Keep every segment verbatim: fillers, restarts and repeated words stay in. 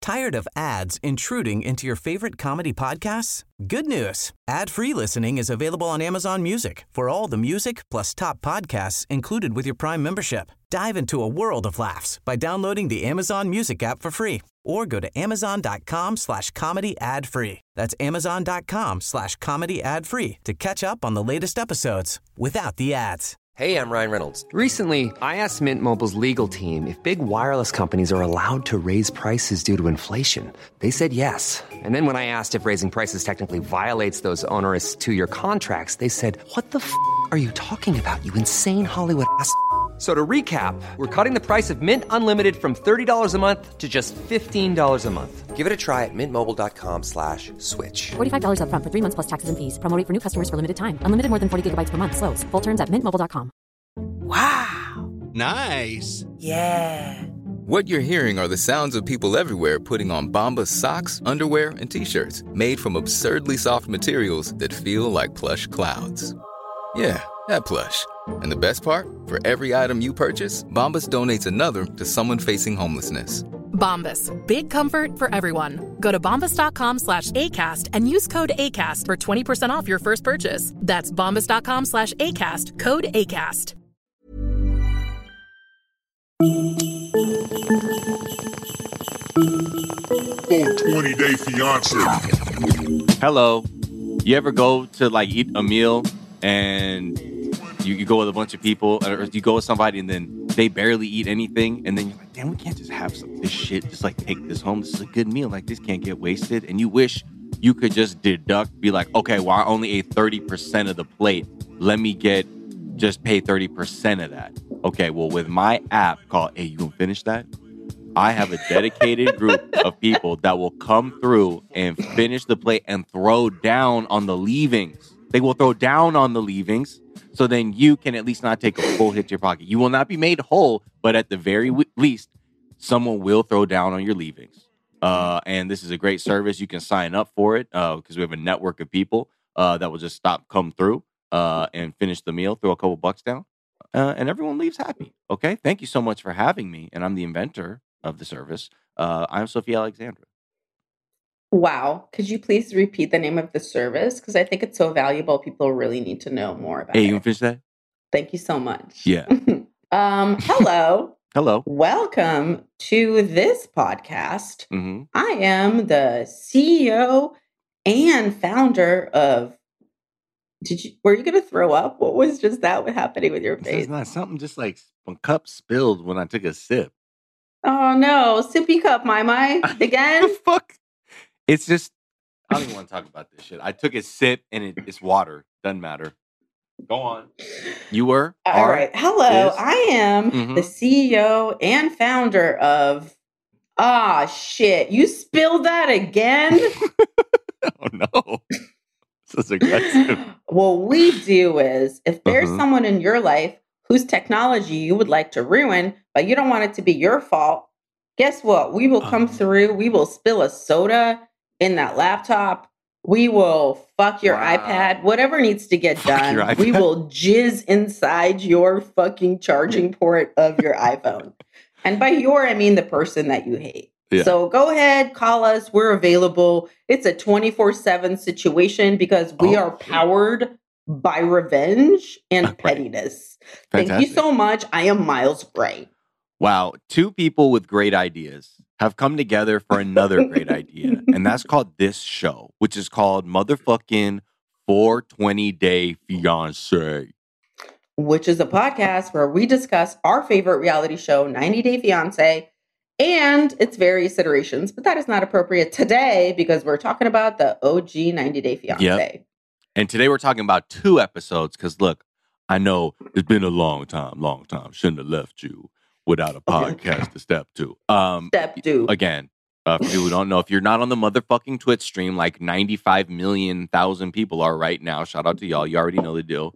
Tired of ads intruding into your favorite comedy podcasts? Good news. Ad-free listening is available on Amazon Music for all the music plus top podcasts included with your Prime membership. Dive into a world of laughs by downloading the Amazon Music app for free or go to amazon.com slash comedy ad free. That's amazon.com slash comedy ad free to catch up on the latest episodes without the ads. Hey, I'm Ryan Reynolds. Recently, I asked Mint Mobile's legal team if big wireless companies are allowed to raise prices due to inflation. They said yes. And then when I asked if raising prices technically violates those onerous two-year contracts, they said, what the f*** are you talking about, you insane Hollywood ass f- So to recap, we're cutting the price of Mint Unlimited from thirty dollars a month to just fifteen dollars a month. Give it a try at mintmobile.com slash switch. forty-five dollars up front for three months plus taxes and fees. Promo rate for new customers for limited time. Unlimited more than forty gigabytes per month. Slows full terms at mint mobile dot com. Wow. Nice. Yeah. What you're hearing are the sounds of people everywhere putting on Bombas socks, underwear, and T-shirts made from absurdly soft materials that feel like plush clouds. Yeah, that plush. And the best part? For every item you purchase, Bombas donates another to someone facing homelessness. Bombas. Big comfort for everyone. Go to bombas.com slash ACAST and use code ACAST for twenty percent off your first purchase. That's bombas.com slash ACAST. Code ACAST. twenty-day fiance. Hello. You ever go to like eat a meal and you, you go with a bunch of people, or you go with somebody and then they barely eat anything, and then you're like, damn, we can't just have some this shit, just like take this home. This is a good meal. Like, this can't get wasted. And you wish you could just deduct, be like, okay, well, I only ate thirty percent of the plate. Let me get, just pay thirty percent of that. Okay, well, with my app called, hey, you gonna finish that? I have a dedicated group of people that will come through and finish the plate and throw down on the leavings. They will throw down on the leavings, so then you can at least not take a full hit to your pocket. You will not be made whole, but at the very w- least, someone will throw down on your leavings. Uh, and this is a great service. You can sign up for it because uh, we have a network of people uh, that will just stop, come through uh, and finish the meal, throw a couple bucks down, uh, and everyone leaves happy. Okay, thank you so much for having me. And I'm the inventor of the service. Uh, I'm Sophia Alexandra. Wow. Could you please repeat the name of the service? Because I think it's so valuable. People really need to know more about hey, it. Hey, you can finish that? Thank you so much. Yeah. um, hello. Hello. Welcome to this podcast. Mm-hmm. I am the C E O and founder of Did you were you gonna throw up? What was just that happening with your face? It's not something just like a cup spilled when I took a sip. Oh no, sippy cup, my my again. The fuck? It's just, I don't even want to talk about this shit. I took a sip and it, it's water. Doesn't matter. Go on. You were? All are, right. Hello. is. I am Mhm. the C E O and founder of Ah shit. You spilled that again? Oh no. This is aggressive. What we do is if there's Uh-huh. someone in your life whose technology you would like to ruin, but you don't want it to be your fault, guess what? We will come Uh-huh. through. We will spill a soda in that laptop. We will fuck your Wow. iPad. Whatever needs to get Fuck your done. We iPad? will jizz inside your fucking charging port of your iPhone. And by your, I mean the person that you hate. Yeah. So go ahead, call us. We're available. It's a twenty-four seven situation because we Oh, are shit. powered by revenge and Okay. pettiness. Thank you Fantastic. so much. I am Miles Gray. Wow. Two people with great ideas have come together for another great idea. And that's called this show, which is called motherfucking four twenty Day Fiance. Which is a podcast where we discuss our favorite reality show, ninety Day Fiancé, and its various iterations. But that is not appropriate today because we're talking about the O G ninety Day Fiancé. Yep. And today we're talking about two episodes because, look, I know it's been a long time, long time. Shouldn't have left you without a podcast to step to. Um, Step two. Again, uh, for people who don't know, if you're not on the motherfucking Twitch stream like ninety-five million thousand people are right now, shout out to y'all. You already know the deal.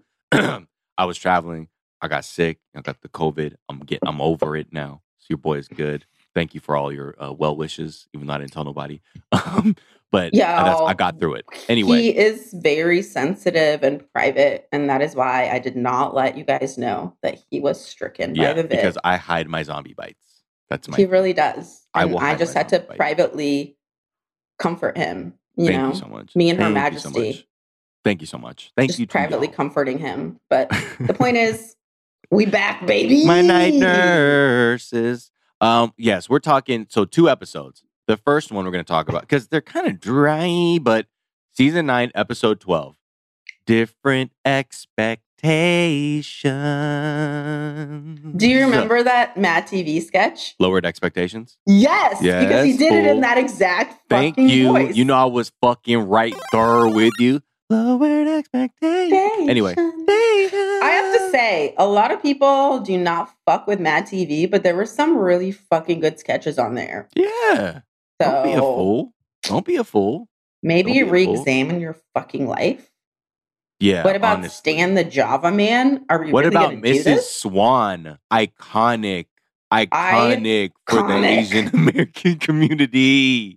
I was traveling. I got sick. I got the COVID. I'm getting. I'm over it now. So your boy is good. Thank you for all your uh, well wishes, even though I didn't tell nobody. Um, but Yeah, I, that's, I got through it. Anyway, He is very sensitive and private, and that is why I did not let you guys know that he was stricken yeah, by the vid. because I hide my zombie bites. That's my He really does. I And will I hide just my had to bite. privately comfort him. You Thank know, you so much. me and Her Thank you Majesty. so much. Thank you so much. Thank just you to privately y'all. comforting him. But the point is, we back, baby. My night nurses. Um, yes, we're talking. So two episodes. The first one we're going to talk about because they're kind of dry, but season nine, episode twelve. Different expectations. Do you remember that Mad T V sketch? Lowered expectations? Yes, Yes, because he did it in fool. that exact Thank fucking you. voice. You know I was fucking right there with you. Lowered expectations. Anyway. I have to say, a lot of people do not fuck with Mad T V, but there were some really fucking good sketches on there. Yeah. So Don't be a fool. Don't be a fool. Maybe Don't be a fool. re-examine your fucking life. Yeah. What about honestly. Stan the Java Man? Are we What really about gonna do Missus this? Swan? Iconic. Iconic for the Iconic. Asian American community.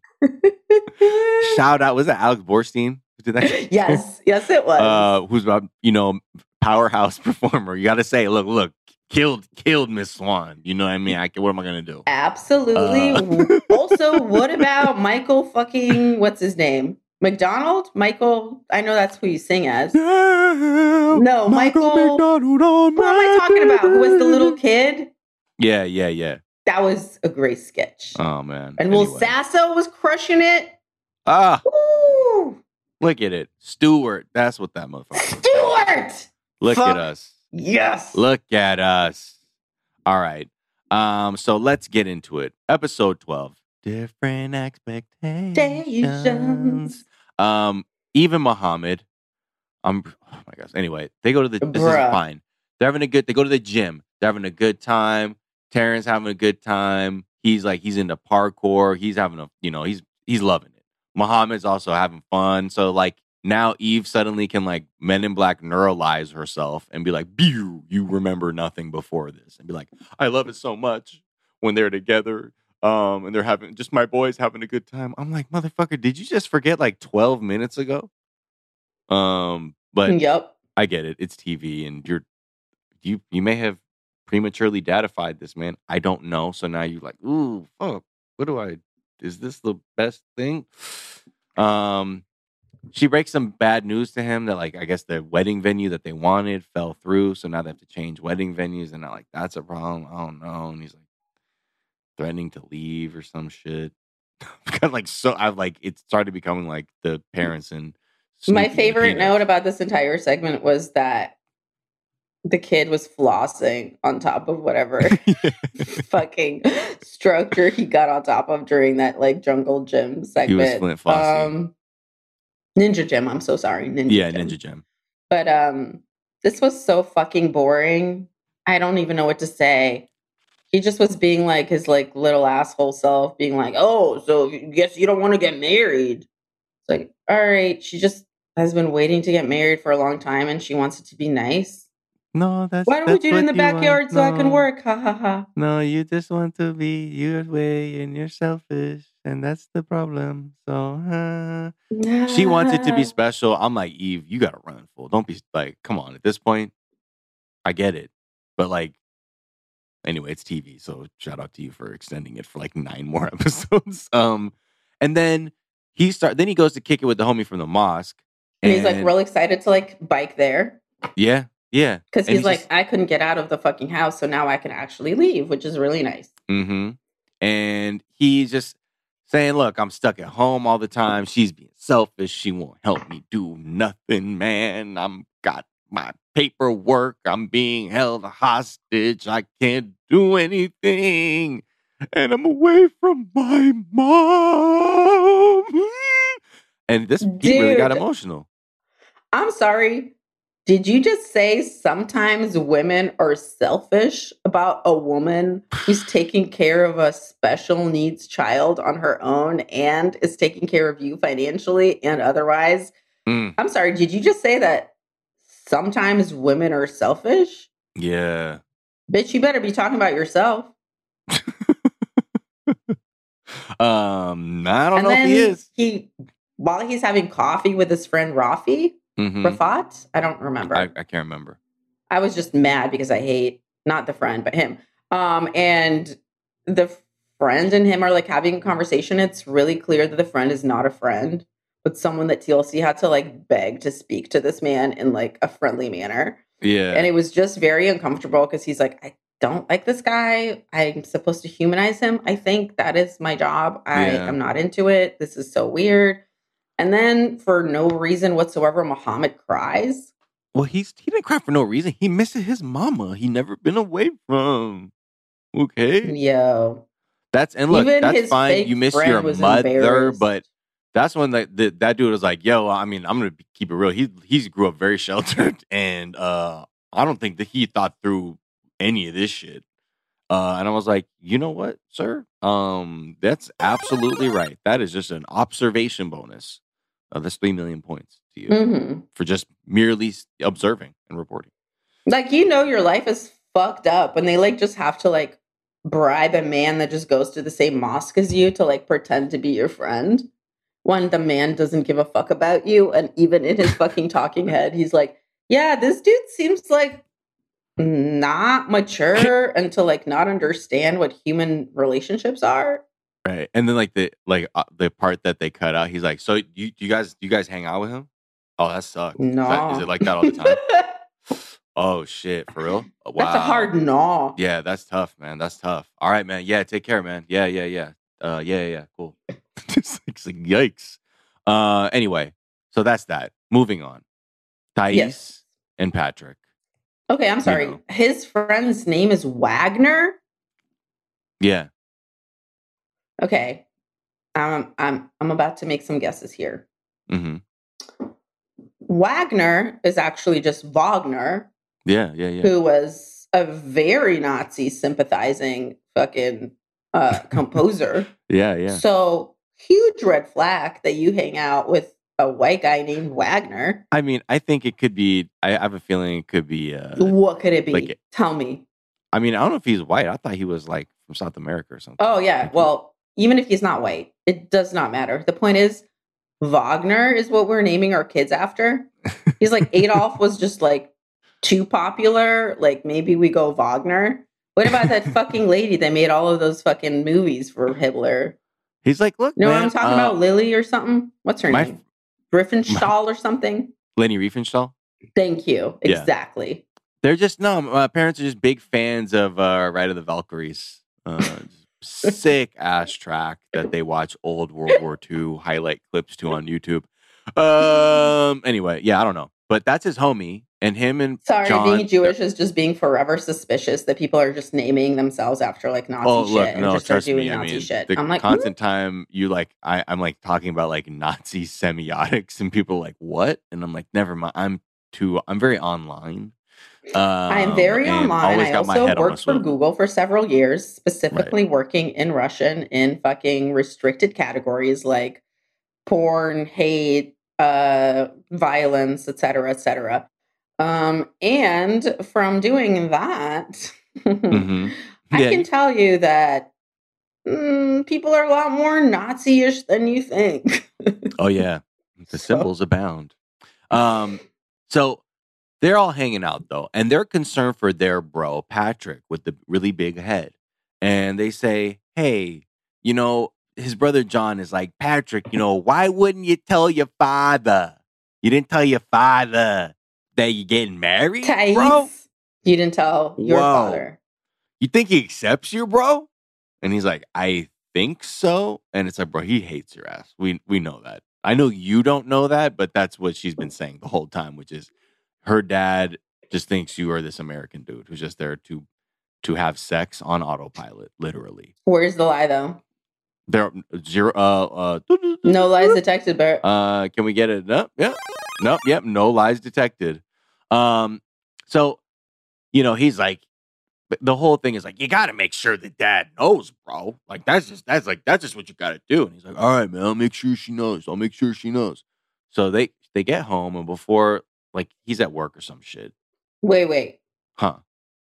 Shout out. Was that Alex Borstein? Who did that? Yes, yes, it was. Uh, who's about, you know, powerhouse performer. You got to say, look, look, killed, killed Miss Swan. You know what I mean? I, what am I going to do? Absolutely. Uh. Also, what about Michael fucking, what's his name? McDonald? Michael, I know that's who you sing as. Yeah, No, Michael. McDonald on Who am I talking about? Who was the little kid? Yeah, yeah, yeah. That was a great sketch. Oh, man. And Will Anyway. Sasso was crushing it. Ah, Woo! look at it. Stewart. That's what that motherfucker is. Stewart! Look Fuck at us. Yes. Look at us. All right. Um, so let's get into it. Episode twelve. Different expectations. Um, even Muhammad. Um, oh my gosh. Anyway, they go to the this is Bruh. fine. They're having a good they go to the gym. They're having a good time. Terrence having a good time. He's like he's into parkour. He's having a you know, he's he's loving it. Muhammad's also having fun. So like now Eve suddenly can like Men in Black neuralize herself and be like, "Pew, you remember nothing before this," and be like, "I love it so much when they're together, um, and they're having just my boys having a good time." I'm like, "Motherfucker, did you just forget like twelve minutes ago?" Um, but Yep. I get it. It's T V, and you're you you may have prematurely datified this, man. I don't know. So now you're like, "Ooh, fuck. What do I? Is this the best thing?" Um. She breaks some bad news to him that, like, I guess the wedding venue that they wanted fell through. So now they have to change wedding venues. And they're like, that's a problem. I don't know. And he's like threatening to leave or some shit. Kind of like, so I've like, it started becoming like the parents and My Snoopy and favorite Peanuts. note about this entire segment was that the kid was flossing on top of whatever fucking structure he got on top of during that like jungle gym segment. Flint flossing. Um, Ninja Gym. I'm so sorry. Ninja Yeah, Gym. Ninja Gym. But um, this was so fucking boring. I don't even know what to say. He just was being like his like little asshole self, being like, "Oh, so you guess you don't want to get married?" It's like, all right, she just has been waiting to get married for a long time, and she wants it to be nice. No, that's Why don't we that's do it in what the you backyard want. so I can No. work? Ha ha ha. No, you just want to be your way and you're selfish. And that's the problem. So, uh, she wants it to be special. I'm like, Eve, you got to run full. Don't be like, come on. At this point, I get it. But like, anyway, it's T V. So shout out to you for extending it for like nine more episodes. Um, and then he start. Then he goes to kick it with the homie from the mosque. And he's like real excited to like bike there. Yeah, yeah. Because And he's like, just- I couldn't get out of the fucking house, so now I can actually leave, which is really nice. Mm-hmm. And he's just saying, look, I'm stuck at home all the time. She's being selfish. She won't help me do nothing, man. I'm got my paperwork. I'm being held hostage. I can't do anything. And I'm away from my mom. And this he really got Dude. emotional. I'm sorry. Did you just say sometimes women are selfish about a woman who's taking care of a special needs child on her own and is taking care of you financially and otherwise? Mm. I'm sorry. Did you just say that sometimes women are selfish? Yeah. Bitch, you better be talking about yourself. um, I don't and know then if he is. He, while he's having coffee with his friend Rafi, Mhm. Rafat, I don't remember. I, I can't remember. I was just mad because I hate not the friend, but him. Um, and the friend and him are like having a conversation, it's really clear that the friend is not a friend, but someone that T L C had to like beg to speak to this man in like a friendly manner. Yeah. And it was just very uncomfortable because he's like, I don't like this guy. I'm supposed to humanize him. I think that is my job. I Yeah. am not into it. This is so weird. And then for no reason whatsoever, Muhammad cries. Well, he's he didn't cry for no reason. He misses his mama. He never been away from. Okay. Yo. That's and look, Even that's his fine. fake You miss friend your was mother, embarrassed. but that's when that that that dude was like, "Yo, I mean, I'm gonna be- keep it real. He he's grew up very sheltered, and uh, I don't think that he thought through any of this shit." Uh, and I was like, "You know what, sir? Um, that's absolutely right. That is just an observation bonus. Uh, that's three million points to you hmm for just merely s- observing and reporting." Like, you know, your life is fucked up when they like just have to like bribe a man that just goes to the same mosque as you to like pretend to be your friend when the man doesn't give a fuck about you. And even in his fucking talking head, he's like, yeah, this dude seems like not mature and to like not understand what human relationships are. Right, and then like the like uh, the part that they cut out, he's like, "So you you guys you guys hang out with him? Oh, that sucks. Is, No. that, is it like that all the time?" Oh shit, for real? Wow. That's a hard no. Yeah, that's tough, man. That's tough. All right, man. Yeah, take care, man. Yeah, yeah, yeah. Uh, yeah, yeah, yeah. Cool. Just like, it's like, yikes. Uh, anyway, so that's that. Moving on. Thais Yes. and Patrick. Okay, I'm sorry. know. His friend's name is Wagner. Yeah. Okay. Um, I'm I'm about to make some guesses here. Mm-hmm. Wagner is actually just Wagner, Yeah, yeah, yeah. who was a very Nazi sympathizing fucking uh, composer. Yeah, yeah. So huge red flag that you hang out with a white guy named Wagner. I mean, I think it could be. I have a feeling it could be. Uh, What could it be? like- Tell me. I mean, I don't know if he's white. I thought he was like from South America or something. Oh yeah. Like, he- Well, even if he's not white, it does not matter. The point is, Wagner is what we're naming our kids after. He's like Adolf was just like too popular. Like maybe we go Wagner. What about that fucking lady that made all of those fucking movies for Hitler? he's like, look, You know man, what I'm talking uh, about? Lily or something? What's her my- name? Riefenstahl or something? Lenny Riefenstahl. Thank you. Yeah. Exactly. They're just no. My parents are just big fans of uh, Ride of the Valkyries. Uh, sick ass track that they watch old World War Two highlight clips to on YouTube. Um. Anyway, yeah, I don't know, but that's his homie, and him and Sorry, John, being Jewish is just being forever suspicious that people are just naming themselves after like Nazi Oh, shit look, and no, just start trust doing me. I Nazi mean, shit. the I'm like, constant time you like, I, I'm like talking about like Nazi semiotics, and people are like, what? And I'm like, never mind. I'm too. I'm very online. Um, I'm very and online. always I got my also head on a worked for swivel. Google for several years, specifically working in Russian in fucking restricted categories like porn, hate, uh, violence, et cetera, et cetera. Um, and from doing that, Mhm. I Yeah, can you- tell you that mm, people are a lot more Nazi-ish than you think. Oh yeah, the So- symbols abound. Um, so they're all hanging out though, and they're concerned for their bro Patrick with the really big head, and they say, "Hey, you know, his brother John is like, Patrick, you know, why wouldn't you tell your father? You didn't tell your father that you're getting married, Thais, bro? you didn't tell your Whoa. father. You think he accepts you, bro?" And he's like, "I think so." And it's like, bro, he hates your ass. We we know that. I know you don't know that, but that's what she's been saying the whole time, which is her dad just thinks you are this American dude who's just there to to have sex on autopilot, literally. Where's the lie, though? There zero uh uh No lies detected, Bert. Uh, can we get it? No, yeah, no, yep, no lies detected. Um, so you know, he's like, the whole thing is like, you got to make sure that dad knows, bro. Like that's just that's like that's just what you got to do. And he's like, all right, man, I'll make sure she knows. I'll make sure she knows. So they they get home, and before like he's at work or some shit, Wait, wait. huh?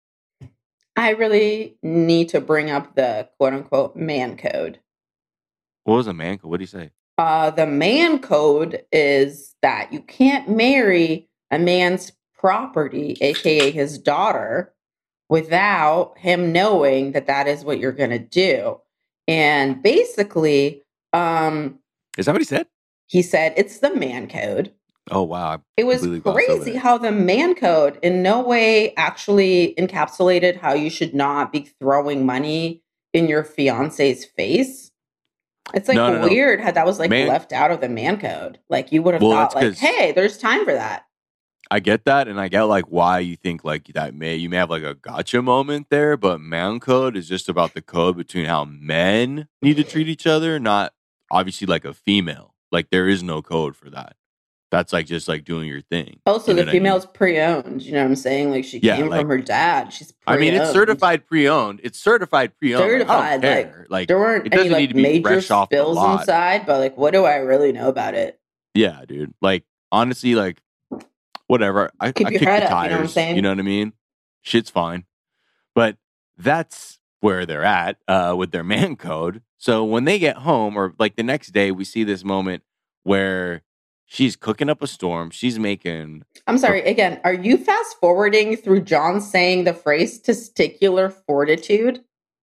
I really need to bring up the quote unquote man code. What was a man? What did he say? Uh, the man code is that you can't marry a man's property, aka his daughter, without him knowing that that is what you're going to do. And basically, um, is that what he said? He said it's the man code. Oh, wow. I It was crazy how the man code in no way actually encapsulated how you should not be throwing money in your fiance's face. It's like no, no, weird no. how that was like man- left out of the man code. Like you would have well, thought like, hey, there's time for that. I get that, and I get like why you think like that may you may have like a gotcha moment there, but man code is just about the code between how men need to treat each other, not obviously like a female. Like there is no code for that. That's like just like doing your thing. Also, you know the what I mean? female's pre-owned. You know what I'm saying? Like she Yeah, came like- from her dad. She's I pre-owned. mean, it's certified pre-owned. It's certified pre-owned. Certified. Like, I don't Like, care. Like, there weren't it any doesn't like need to be major fresh off the spills lot. inside, but like, what do I really know about it? Yeah, dude. Like, honestly, like, whatever. I, Keep I your kick head the up, tires. you know what I'm saying? You know what I mean? Shit's fine. But that's where they're at uh, with their man code. So when they get home, or like the next day, we see this moment where she's cooking up a storm. She's making. I'm sorry. Again, are you fast forwarding through John saying the phrase testicular fortitude?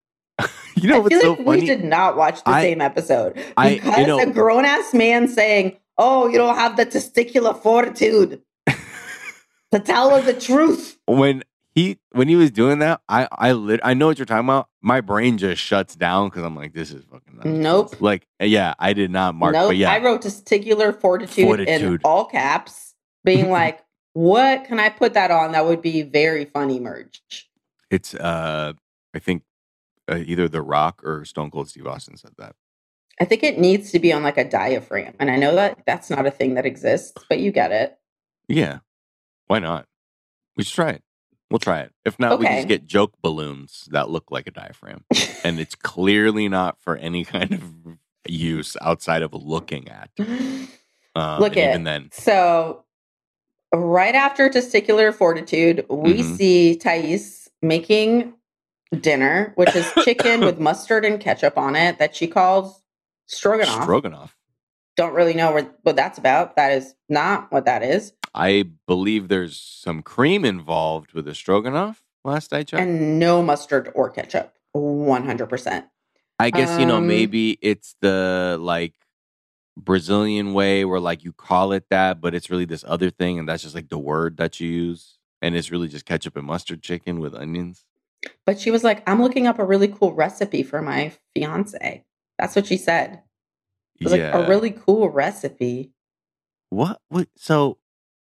You know I what's feel so like funny? we did not watch the I- same episode I- because you know- a grown ass man saying, "Oh, you don't have the testicular fortitude to tell her the truth." when he when he was doing that, I I lit, I know what you're talking about. My brain just shuts down because I'm like, this is fucking nuts. Nope. Like, yeah, I did not mark, Nope. but yeah, I wrote testicular fortitude, in Fortitude. all caps, being like, "What can I put that on? That would be very funny merch." it's uh, I think uh, either The Rock or Stone Cold Steve Austin said that. I think it needs to be on like a diaphragm, and I know that that's not a thing that exists, but you get it. Yeah, why not? We should try it. We'll try it. If not, we Okay. just get joke balloons that look like a diaphragm, and it's clearly not for any kind of use outside of looking at. Um, Look and at even then, So, right after testicular fortitude, we Mhm. see Thais making dinner, which is chicken with mustard and ketchup on it that she calls stroganoff. stroganoff. Don't really know what, what that's about. That is not what that is. I believe there's some cream involved with the stroganoff. Last I checked, And no mustard or ketchup. one hundred percent. I guess you know um, maybe it's the like Brazilian way where like you call it that, but it's really this other thing, and that's just like the word that you use, and it's really just ketchup and mustard chicken with onions. But she was like, I'm looking up a really cool recipe for my fiance. That's what she said. It was yeah. like a really cool recipe. What? What? So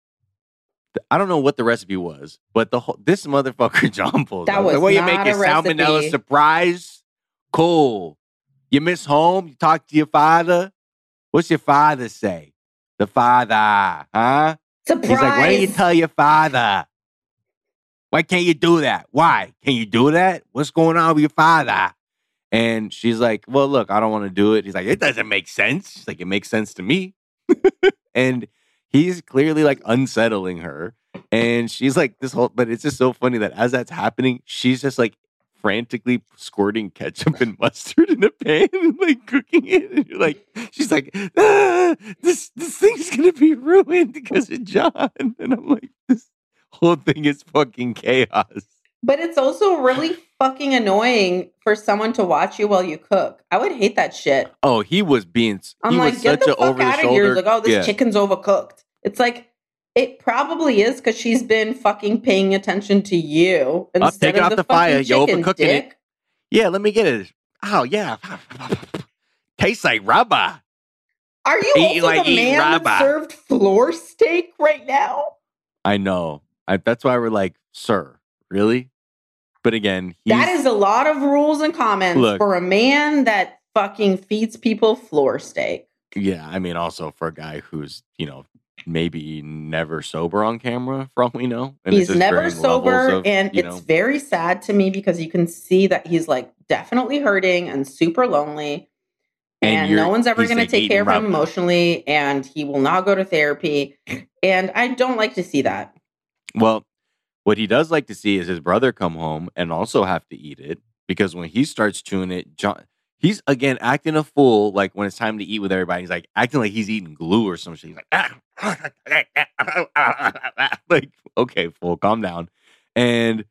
th- I don't know what the recipe was, but the whole this motherfucker John pulls That out. was the way you not make a it salmonella recipe. surprise. Cool. You miss home. You talk to your father. What's your father say? The father, huh? Surprise! He's like, why don't you tell your father? Why can't you do that? Why? Can you do that? What's going on with your father? And she's like, well, look, I don't want to do it. He's like, it doesn't make sense. She's like, it makes sense to me. And he's clearly like unsettling her. And she's like, this whole, but it's just so funny that as that's happening, she's just like frantically squirting ketchup and mustard in a pan and like cooking it. And you're like, she's like, ah, this, this thing's going to be ruined because of John. And I'm like, this whole thing is fucking chaos. But it's also really fucking annoying for someone to watch you while you cook. I would hate that shit. Oh, he was being, I'm he like, was get such the an fuck over the out of here. shoulder. Like, oh, this yeah. chicken's overcooked. It's like, it probably is because she's been fucking paying attention to you Up, instead take it of off the, the fucking fire. You're chicken, overcooking dick. it. Yeah, let me get it. Oh, yeah. Tastes like rubber. Are you Eating also like the eating man rubber. that served floor steak right now? I know. I, that's why we're like, sir, really? But again, he's, That is a lot of rules and comments Look. for a man that fucking feeds people floor steak. yeah, I mean, also for a guy who's, you know, maybe never sober on camera, for all we know. And it's He's just never varying sober, levels of, and you it's know, very sad to me because you can see that he's like definitely hurting and super lonely, And and, you're- no one's ever he's, going like, to take eating care of him rubber. emotionally, and he will not go to therapy, and I don't like to see that. well, what he does like to see is his brother come home and also have to eat it, because when he starts chewing it, John, he's again acting a fool. Like when it's time to eat with everybody, he's like acting like he's eating glue or some shit. He's like, ah, like, okay, fool, calm down. And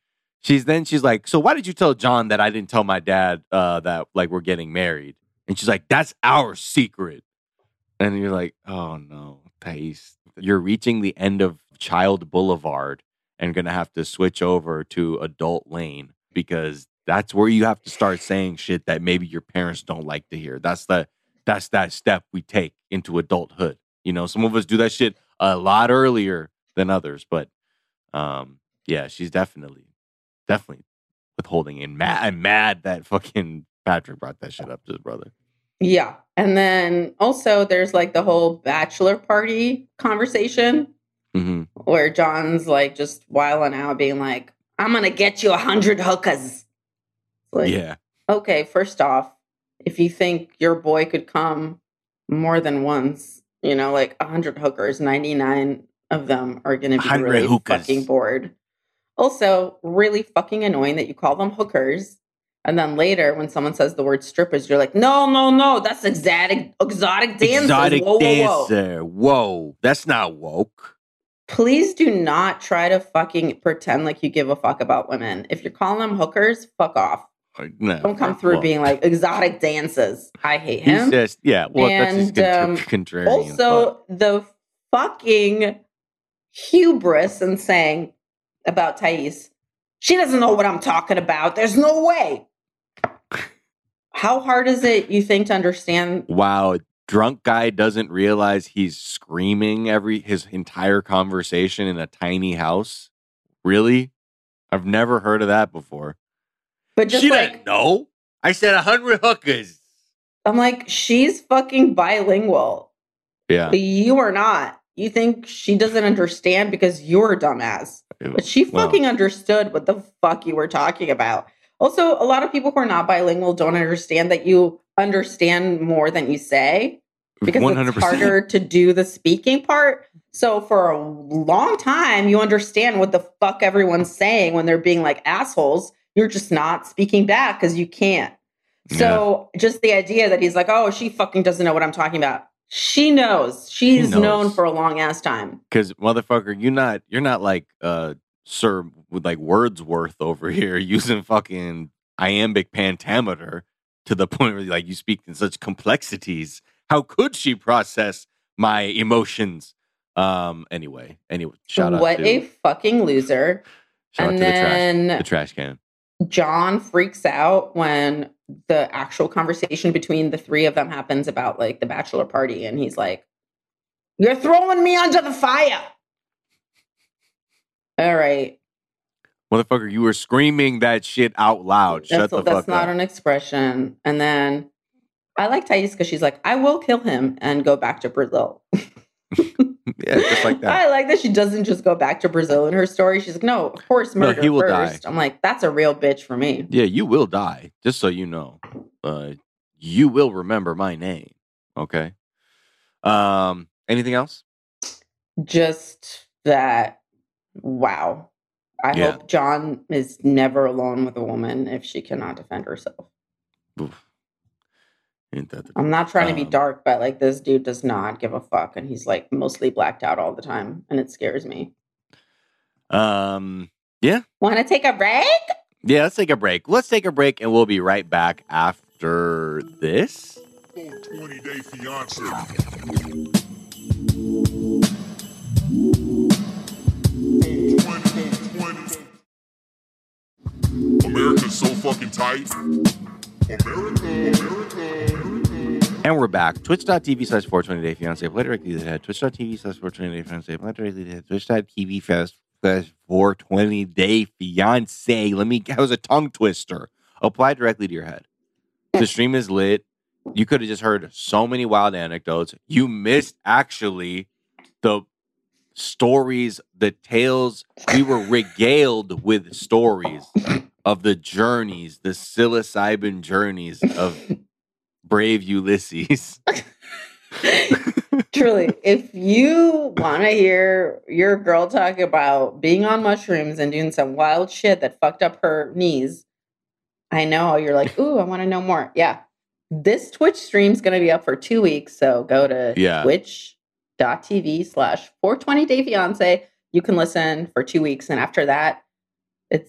she's then she's like, so why did you tell John that I didn't tell my dad uh, that like we're getting married? And she's like, that's our secret. And you're like, oh no, Thais, you're reaching the end of Child Boulevard and gonna have to switch over to Adult Lane because that's where you have to start saying shit that maybe your parents don't like to hear. That's the that's that step we take into adulthood. You know, some of us do that shit a lot earlier than others, but um, yeah, she's definitely, definitely withholding. And mad, I'm mad that fucking Patrick brought that shit up to his brother. Yeah, and then also there's like the whole bachelor party conversation mm-hmm. where John's like just wilding out, being like, "I'm gonna get you a hundred hookers." Like, yeah. Okay, first off, if you think your boy could come more than once, you know, like a hundred hookers, ninety-nine of them are going to be really hookers. Fucking bored. Also, really fucking annoying that you call them hookers. And then later, when someone says the word strippers, you're like, no, no, no, that's exotic, exotic dancers. Exotic whoa, dancer. Whoa, whoa. Whoa, that's not woke. Please do not try to fucking pretend like you give a fuck about women. If you're calling them hookers, fuck off. No, Don't come through well, being like exotic dances. I hate him. He's just, yeah, well, and, that's just contrarian. Also, but. the fucking hubris and saying about Thais, she doesn't know what I'm talking about. There's no way. How hard is it, you think, to understand? Wow, drunk guy doesn't realize he's screaming every his entire conversation in a tiny house? Really? I've never heard of that before. But just she like, doesn't know. I said a hundred hookers. I'm like, she's fucking bilingual. Yeah. You are not. You think she doesn't understand because you're a dumbass. But she fucking well, understood what the fuck you were talking about. Also, a lot of people who are not bilingual don't understand that you understand more than you say. Because one hundred percent. It's harder to do the speaking part. So for a long time, you understand what the fuck everyone's saying when they're being like assholes. You're just not speaking back because you can't. So yeah. Just the idea that he's like, oh, she fucking doesn't know what I'm talking about. She knows. She's she knows. known for a long ass time. Because motherfucker, you're not you're not like uh Sir with like Wordsworth over here using fucking iambic pentameter to the point where like you speak in such complexities. How could she process my emotions? Um. Anyway, anyway, shout out. What to, a fucking loser! Shout and out to then the trash, the trash can. John freaks out when the actual conversation between the three of them happens about like the bachelor party, and he's like, "You're throwing me under the fire." All right, motherfucker, you were screaming that shit out loud. Shut that's, the that's fuck up. That's not an expression. And then I like Thais because she's like, "I will kill him and go back to Brazil." Yeah, just like that. I like that she doesn't just go back to Brazil in her story. She's like, no, of course, murder no, he will first. Die. I'm like, that's a real bitch for me. Yeah, you will die. Just so you know, uh, you will remember my name. Okay. Um. Anything else? Just that. Wow. I yeah. hope John is never alone with a woman if she cannot defend herself. Oof. Ain't that the I'm not trying um, to be dark, but like this dude does not give a fuck, and he's like mostly blacked out all the time, and it scares me. Um, yeah. Want to take a break? Yeah, let's take a break. Let's take a break, and we'll be right back after this. twenty Day Fiance. America's so fucking tight. America, America. And we're back. Twitch.tv slash 420 Day Fiance. Apply directly to the head. Twitch.tv slash 420 Day Fiance. Apply directly to the head. Twitch.tv slash 420 Day Fiance. Let me, that was a tongue twister. Apply directly to your head. The stream is lit. You could have just heard so many wild anecdotes. You missed actually the stories, the tales. We were regaled with stories of the journeys, the psilocybin journeys of brave Ulysses. Truly, if you want to hear your girl talk about being on mushrooms and doing some wild shit that fucked up her knees, I know you're like, ooh, I want to know more. Yeah. This Twitch stream's going to be up for two weeks. So go to yeah. twitch.tv slash 420 Day Fiance. You can listen for two weeks. And after that, it's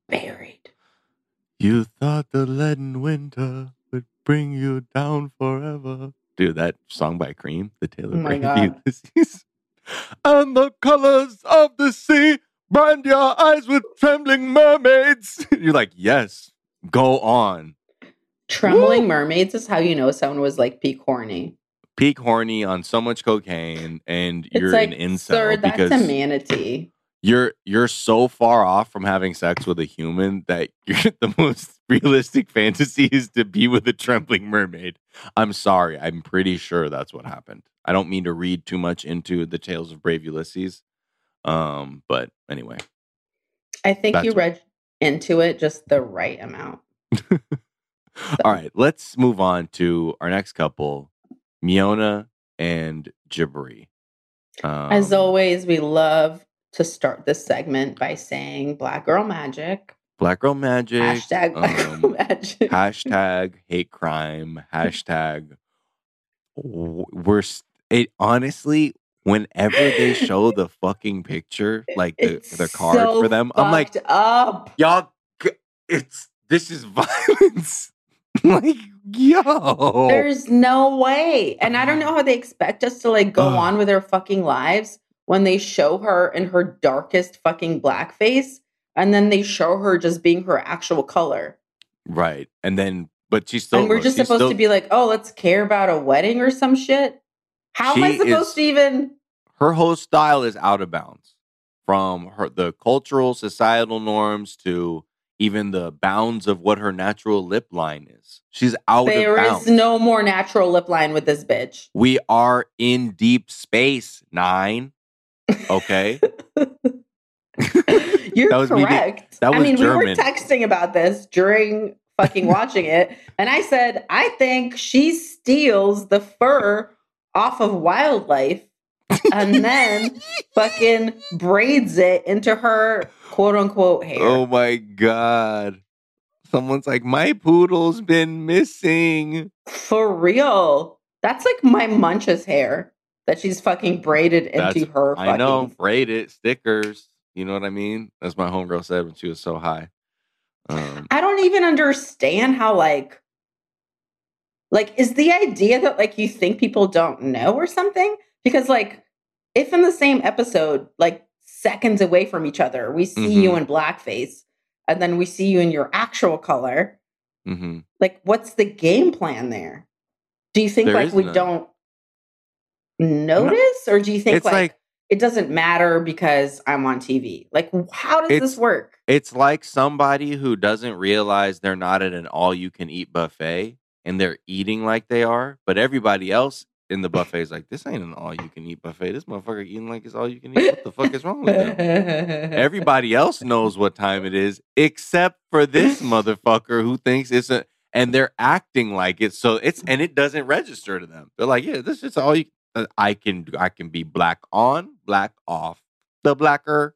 Buried. You thought the leaden winter would bring you down forever. Dude, that song by Cream, The Tale Oh of my Brave God. Ulysses. And the colors of the sea brand your eyes with trembling mermaids. You're like, yes, go on. Trembling Woo! Mermaids is how you know someone was like peak horny. Peak horny on so much cocaine, and It's you're like, an incel sir, that's because a manatee. you're you're so far off from having sex with a human that you're, the most realistic fantasy is to be with a trembling mermaid. I'm sorry. I'm pretty sure that's what happened. I don't mean to read too much into the Tales of Brave Ulysses. Um, but anyway. I think That's you what- read into it just the right amount. All right, let's move on to our next couple, Miona and Jibri. Um, As always, we love to start this segment by saying Black Girl Magic. Black Girl Magic. Hashtag Black Girl um, Magic. Hashtag hate crime. Hashtag w- we're st- it honestly, whenever they show the fucking picture, like the, It's the card so for them, I'm like, fucked up. y'all, g- it's this is violence. Like, yo. There's no way. And I don't know how they expect us to like go Ugh. on with our fucking lives when they show her in her darkest fucking blackface and then they show her just being her actual color. Right. And then, but she's still. and we're look, just she's supposed still- to be like, oh, let's care about a wedding or some shit. How am I She supposed is- to even? Her whole style is out of bounds, from her the cultural, societal norms to even the bounds of what her natural lip line is. She's out There of is bounds. no more natural lip line with this bitch. We are in deep space, nine. Okay. You're That was me being- correct. that I was mean, we were German. texting about this during fucking watching it, and I said, I think she steals the fur off of wildlife and then fucking braids it into her quote unquote hair. Oh my God. Someone's like, my poodle's been missing. For real. That's like my Munch's hair that she's fucking braided into That's- her fucking. I know, braided stickers. You know what I mean? That's my homegirl said when she was so high. Um, I don't even understand how like like is the idea that like you think people don't know or something? Because like if in the same episode, like seconds away from each other, we see Mhm. you in blackface and then we see you in your actual color, mhm. like what's the game plan there? Do you think There like is we none. don't notice or do you think It's like, like- it doesn't matter because I'm on T V? Like how does It's- this work? It's like somebody who doesn't realize they're not at an all-you-can-eat buffet and they're eating like they are, but everybody else in the buffet is like, this ain't an all-you-can-eat buffet. This motherfucker eating like it's all-you-can-eat. What the fuck is wrong with them? Everybody else knows what time it is, except for this motherfucker who thinks it's a, and they're acting like it. So it's, and it doesn't register to them. They're like, yeah, this is all you, uh, I can, I can be black on, black off. The blacker.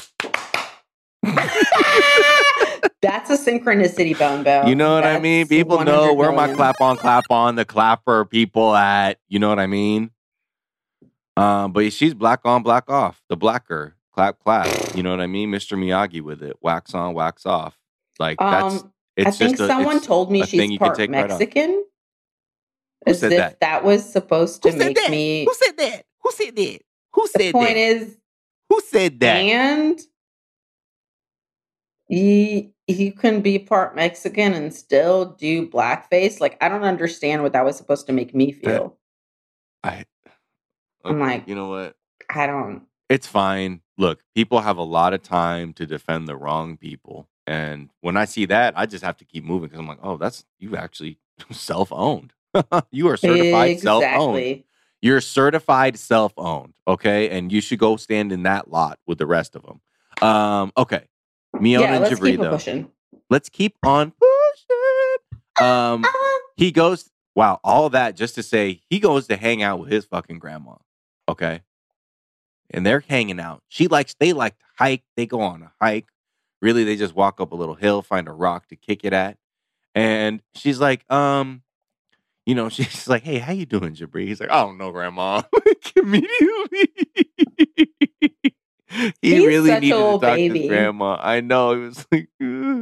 That's a synchronicity, Bone Bone. You know what I That's mean? People one know hundred where my million. clap on, clap on, the clapper people at. You know what I mean? Um, but she's black on, black off. The blacker. Clap, clap. You know what I mean? Mister Miyagi with it. Wax on, wax off. Like that's Um, it's I think just a, someone it's told me a thing she's you can part take right off. Mexican. Who as said if that? that was supposed to Who said make that? me. Who said that? Who said that? Who The said point that? is, Who said that? and you, you can be part Mexican and still do blackface. Like, I don't understand what that was supposed to make me feel. I, I'm like- you know what? I don't. It's fine. Look, people have a lot of time to defend the wrong people. And when I see that, I just have to keep moving because I'm like, oh, that's you actually self-owned. You are certified self-owned. Exactly. You're certified self-owned, okay? And you should go stand in that lot with the rest of them. Um, okay. Miona Yeah, and let's Jibri, keep it though. pushing. Let's keep on pushing. Um, he goes, wow, all that just to say he goes to hang out with his fucking grandma, okay? And they're hanging out. She likes, they like to hike. They go on a hike. Really, they just walk up a little hill, find a rock to kick it at. And she's like, um, you know, she's like, hey, how you doing, Jibri? He's like, I don't know, Grandma. Like, immediately. he He's really such needed a to little talk to baby. his grandma. I know. It was like,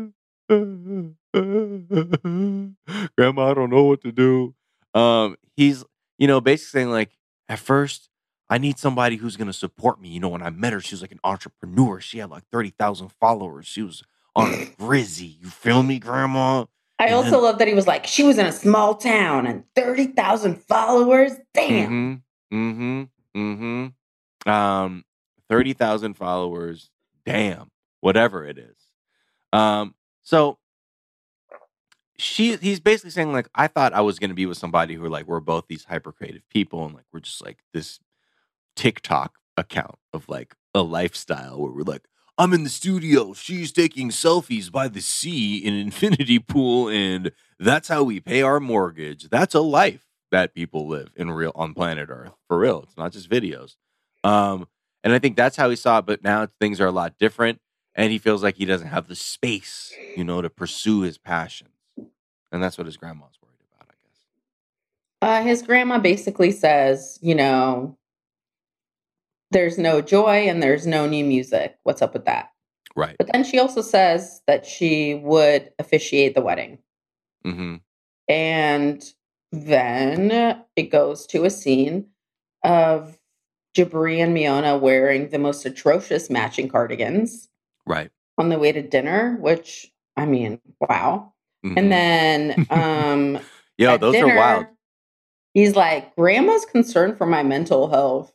Grandma, I don't know what to do. Um, he's, you know, basically saying like, at first, I need somebody who's going to support me. You know, when I met her, she was like an entrepreneur. She had like thirty thousand followers. She was on a Grizzy. You feel me, Grandma? I And also then- love that he was like, she was in a small town and thirty thousand followers. Damn. Mm-hmm. Mm-hmm. Mm-hmm. Um, thirty thousand followers. Damn. Whatever it is. Um, so she he's basically saying, like, I thought I was gonna be with somebody who are like, we're both these hyper creative people, and like we're just like this TikTok account of like a lifestyle where we're like, I'm in the studio, she's taking selfies by the sea in an infinity pool, and that's how we pay our mortgage. That's a life that people live in real on planet Earth. For real. It's not just videos. Um, and I think that's how he saw it, but now things are a lot different, and he feels like he doesn't have the space, you know, to pursue his passions. And that's what his grandma's worried about, I guess. Uh, his grandma basically says, you know, there's no joy and there's no new music. What's up with that? Right. But then she also says that she would officiate the wedding. Mm-hmm. And then it goes to a scene of Jabri and Miona wearing the most atrocious matching cardigans Right. on the way to dinner, which, I mean, wow. Mm-hmm. And then um, Yo, at those dinner, are wild. He's like, Grandma's concerned for my mental health.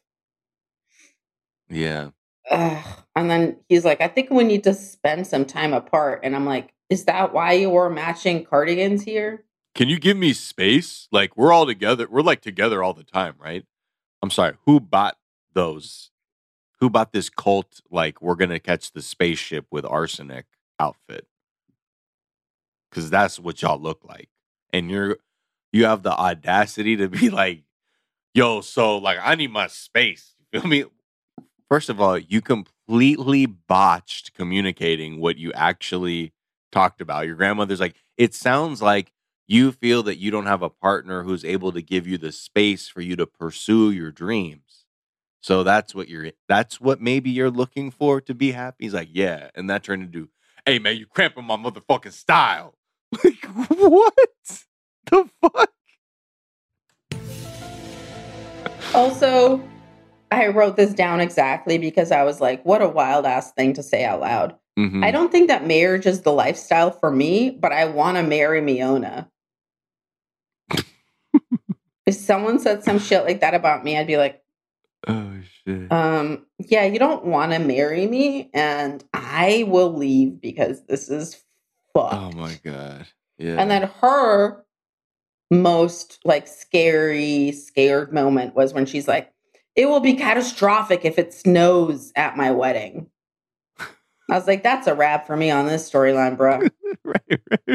Yeah. Ugh. And then he's like, I think we need to spend some time apart. And I'm like, is that why you wore matching cardigans here? Can you give me space? Like, we're all together. We're like together all the time, right? I'm sorry. Who bought those? Who bought this cult, like, we're going to catch the spaceship with arsenic outfit? Because that's what y'all look like. And you're, you have the audacity to be like, yo, so, like, I need my space. You feel me? First of all, you completely botched communicating what you actually talked about. Your grandmother's like, it sounds like you feel that you don't have a partner who's able to give you the space for you to pursue your dreams. So that's what you're, that's what maybe you're looking for to be happy. He's like, yeah. And that turned into, hey, man, you cramping my motherfucking style. Like, what the fuck? Also, I wrote this down exactly because I was like, what a wild ass thing to say out loud. Mm-hmm. I don't think that marriage is the lifestyle for me, but I want to marry Miona. If someone said some shit like that about me, I'd be like, oh, shit. Um, yeah, you don't want to marry me, and I will leave because this is fucked. Oh, my God. Yeah. And then her most like scary, scared moment was when she's like, it will be catastrophic if it snows at my wedding. I was like, that's a wrap for me on this storyline, bro. right, right.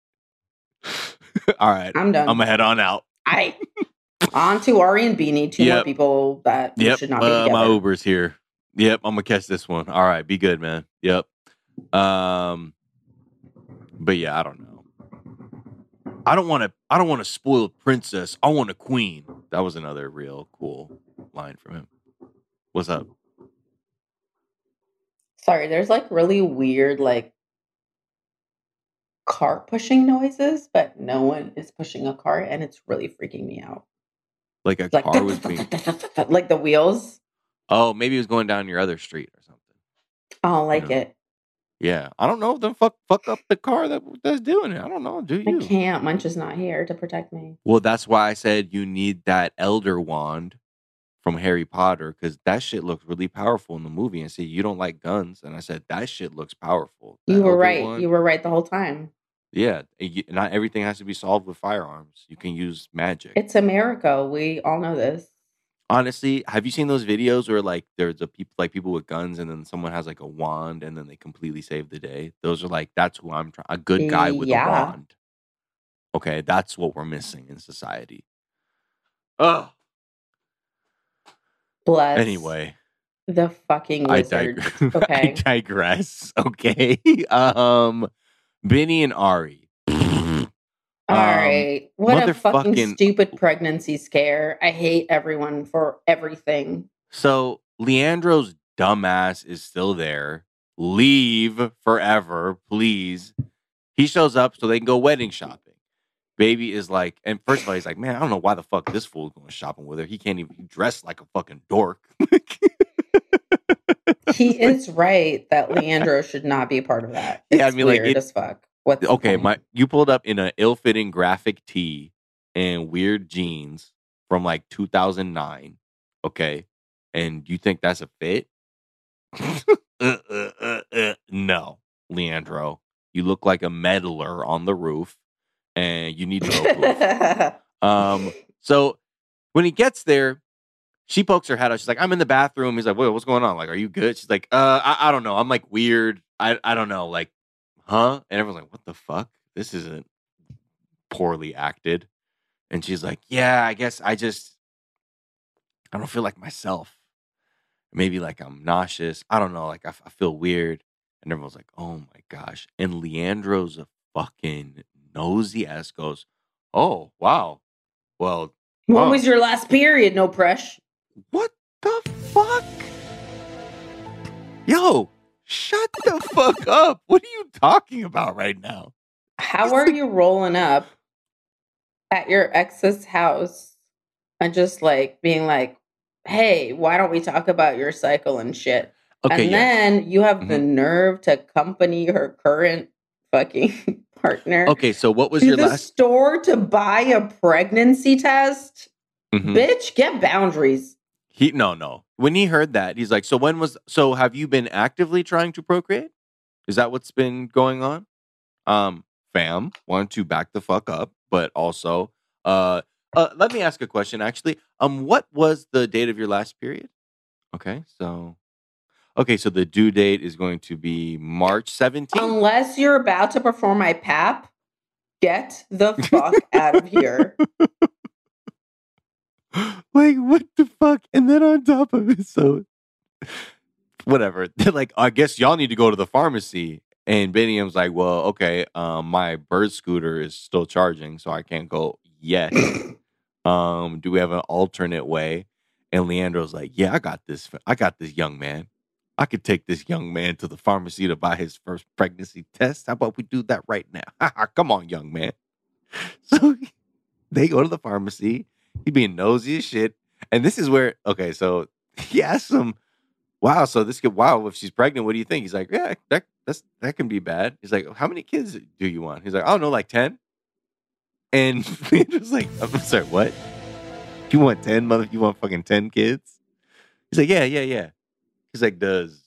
All right. I'm done. I'm going to head on out. I on to Ari and Beanie, two Yep. more people that we Yep. should not be Uh, together. my Uber's here. Yep. I'm going to catch this one. All right. Be good, man. Yep. Um, but yeah, I don't know. I don't want to, I don't want a spoiled princess. I want a queen. That was another real cool line from him. What's up? Sorry, there's like really weird like cart pushing noises, but no one is pushing a cart, and it's really freaking me out. Like a It's like car was being, like the wheels. oh, maybe it was going down your other street or something. I don't like Yeah. it. Yeah. I don't know. Then fuck, fuck up the car that that's doing it. I don't know. Do you? I can't. Munch is not here to protect me. Well, that's why I said you need that elder wand from Harry Potter, because that shit looks really powerful in the movie. And see, you don't like guns, and I said that shit looks powerful. That You were elder right. wand- You were right the whole time. Yeah, and you- not everything has to be solved with firearms. You can use magic. It's America. We all know this. Honestly, have you seen those videos where like there's a people like people with guns, and then someone has like a wand, and then they completely save the day? Those are like, that's who I'm trying. A good guy with Yeah. a wand. Okay, that's what we're missing in society. Ugh. Bless. Anyway, The fucking I wizard. digress. I Okay. digress. Okay. Um, Benny and Ari. All Um, right. What a fucking motherfucking- stupid pregnancy scare. I hate everyone for everything. So Leandro's dumbass is still there. Leave forever, please. He shows up so they can go wedding shopping. Baby is like, and first of all, he's like, man, I don't know why the fuck this fool's going shopping with her. He can't even dress like a fucking dork. He is right that Leandro should not be a part of that. It's Yeah, I mean, weird like, it, as fuck. What the okay, point? my you pulled up in an ill-fitting graphic tee and weird jeans from like two thousand nine, okay? And you think that's a fit? uh, uh, uh, uh, no, Leandro. You look like a meddler on the roof, and you need to go poof. um, so when he gets there, she pokes her head out. She's like, I'm in the bathroom. He's like, wait, what's going on? Like, are you good? She's like, uh, I, I don't know. I'm like weird. I, I don't know. Like, huh? And everyone's like, what the fuck? This isn't poorly acted. And she's like, yeah, I guess I just, I don't feel like myself. Maybe like I'm nauseous. I don't know. Like I, I feel weird. And everyone's like, oh my gosh. And Leandro's a fucking nosy ass goes, oh, wow. Well, When huh. was your last period? No pressure. What the fuck? Yo, shut the fuck up. What are you talking about right now? How are you rolling up at your ex's house and just like being like, hey, why don't we talk about your cycle and shit? Okay, and yes. then you have the Mhm. nerve to accompany her current fucking partner Okay, so what was to your the last? store to buy a pregnancy test. Mhm. Bitch, get boundaries. He no no. When he heard that, he's like, so when was so have you been actively trying to procreate? Is that what's been going on? Um, fam, want to back the fuck up, but also, uh, uh, let me ask a question. Actually, um, what was the date of your last period? Okay, so, okay, so the due date is going to be March seventeenth. Unless you're about to perform my P A P, get the fuck out of here. Like, what the fuck? And then on top of it, so whatever. They're like, I guess y'all need to go to the pharmacy. And Beniam's like, well, okay, um, my bird scooter is still charging, so I can't go yet. um, do we have an alternate way? And Leandro's like, yeah, I got this. I got this young man. I could take this young man to the pharmacy to buy his first pregnancy test. How about we do that right now? Come on, young man. So they go to the pharmacy. He being nosy as shit. And this is where, okay, so he asks him, wow, so this could, wow, if she's pregnant, what do you think? He's like, yeah, that that's that can be bad. He's like, how many kids do you want? He's like, I don't know, like ten. And Leandro's like, I'm sorry, what? You want ten, mother? You want fucking ten kids? He's like, yeah, yeah, yeah. He's like, does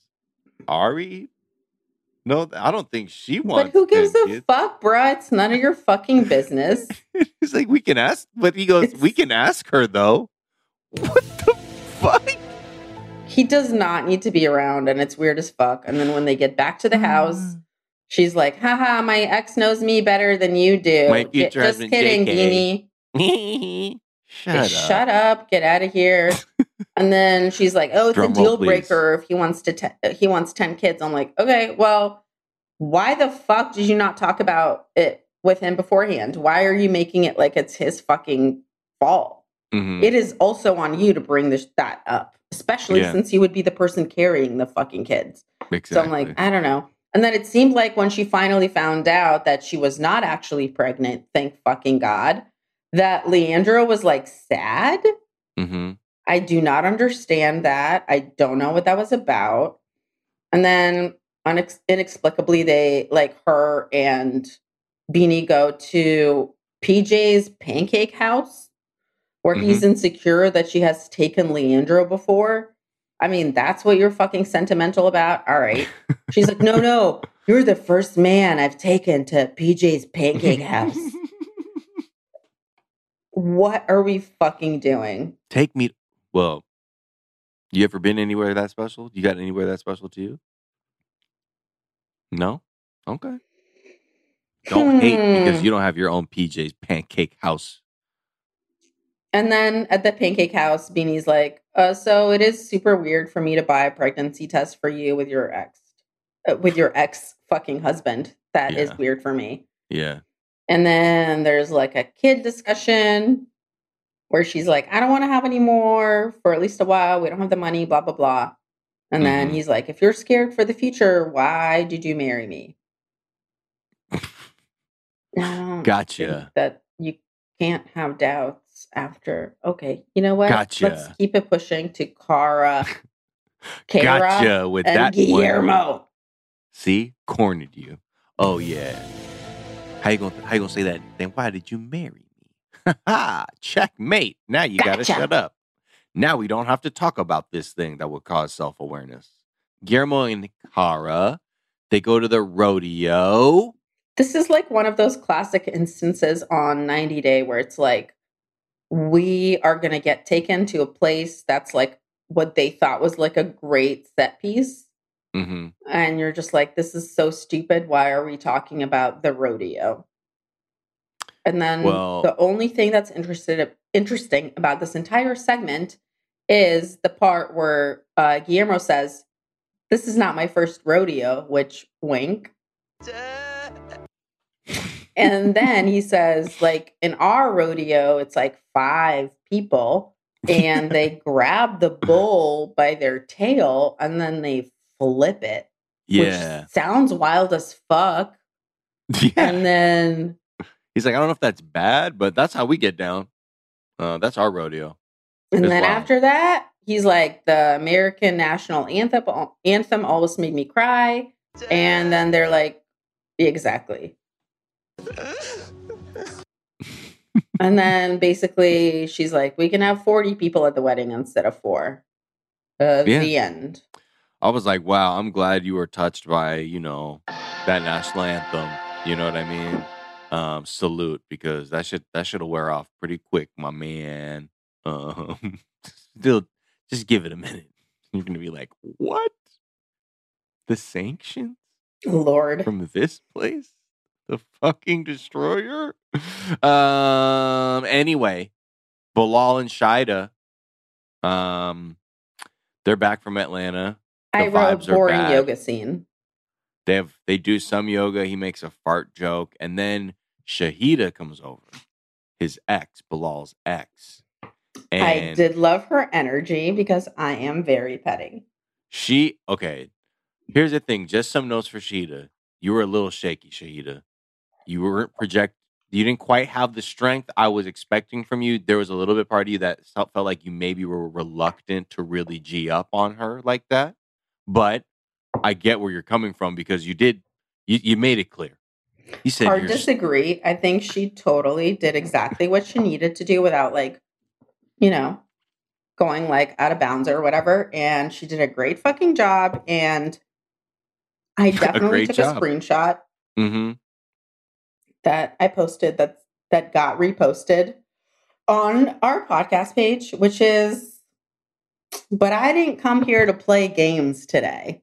Ari? No, I don't think she wants. But who gives ten a kids. fuck, bruh? It's none of your fucking business. He's like, we can ask, but he goes, It's- we can ask her though. What the fuck? He does not need to be around, and it's weird as fuck. And then when they get back to the house, Mm. she's like, haha, my ex knows me better than you do. My Get- future Just husband, kidding, J K. Beanie. Shut up. Shut up. Get out of here. And then she's like, oh, it's Drum a roll, deal please. breaker if he wants to te- he wants ten kids. I'm like, okay, well, why the fuck did you not talk about it with him beforehand? Why are you making it like it's his fucking fault? Mhm. It is also on you to bring this that up, especially Yeah. since you would be the person carrying the fucking kids. Exactly. So I'm like, I don't know. And then it seemed like when she finally found out that she was not actually pregnant, thank fucking God, that Leandro was like sad. mm-hmm. I do not understand that. I don't know what that was about. And then unex- inexplicably, they like her and Beanie go to P J's pancake house where he's insecure that she has taken Leandro before. I mean, that's what you're fucking sentimental about? All right. She's like, no, no, you're the first man I've taken to P J's pancake house. What are we fucking doing? Take me. Well, you ever been anywhere that special? You got anywhere that special to you? No? Okay. Don't hate because Hmm. you don't have your own P J's pancake house. And then at the pancake house, Beanie's like, uh, so it is super weird for me to buy a pregnancy test for you with your ex, uh, with your ex fucking husband. That is Yeah. weird for me. Yeah. And then there's like a kid discussion where she's like, I don't want to have any more for at least a while. We don't have the money, blah, blah, blah. And then Mm-hmm. he's like, if you're scared for the future, why did you marry me? I don't Gotcha. think that you can't have doubts after. Okay, you know what? Let's Gotcha. keep it pushing to Cara, Kara, Gotcha with and that one. Guillermo. See? Cornered you. Oh, yeah. How you gonna how you gonna say that? Then why did you marry me? Ha ha! Checkmate. Now you gotta Gotcha. shut up. Now we don't have to talk about this thing that would cause self-awareness. Guillermo and Cara, they go to the rodeo. This is like one of those classic instances on ninety Day where it's like, we are going to get taken to a place that's like what they thought was like a great set piece. Mm-hmm. And you're just like, this is so stupid. Why are we talking about the rodeo? And then Well- the only thing that's interested, interesting about this entire segment is the part where uh, Guillermo says, this is not my first rodeo, which wink. And then he says, like, in our rodeo, it's like five people and they grab the bull by their tail and then they flip it. Yeah. Which sounds wild as fuck. Yeah. And then He's like, I don't know if that's bad, but that's how we get down. Uh, that's our rodeo. and It's then wild. after that, he's like, the American national anthem anthem always made me cry. And then they're like, exactly. And then basically she's like, we can have forty people at the wedding instead of four. Uh, Yeah. The end. I was like, wow, I'm glad you were touched by, you know, that national anthem. You know what I mean? Um, salute, because that should that should wear off pretty quick, my man. Um, still, just give it a minute. You're gonna be like, what? The sanctions Lord. from this place? The fucking destroyer? Um. Anyway, Bilal and Shida, um, they're back from Atlanta. The I wrote vibes are boring bad. yoga scene. They have they do some yoga. He makes a fart joke, and then Shahida comes over, his ex, Bilal's ex, and I did love her energy because I am very petty. she okay. Here's the thing. Just some notes for Shahida. You were a little shaky, Shahida. You weren't project. You didn't quite have the strength I was expecting from you. There was a little bit part of you that felt felt like you maybe were reluctant to really G up on her like that. But I get where you're coming from because you did. You, you made it clear. You said Hard you're s- disagree. I think she totally did exactly what she needed to do without, like, you know, going like out of bounds or whatever. And she did a great fucking job. And I definitely great took job. a screenshot Mhm. that I posted that that got reposted on our podcast page, which is, but I didn't come here to play games today.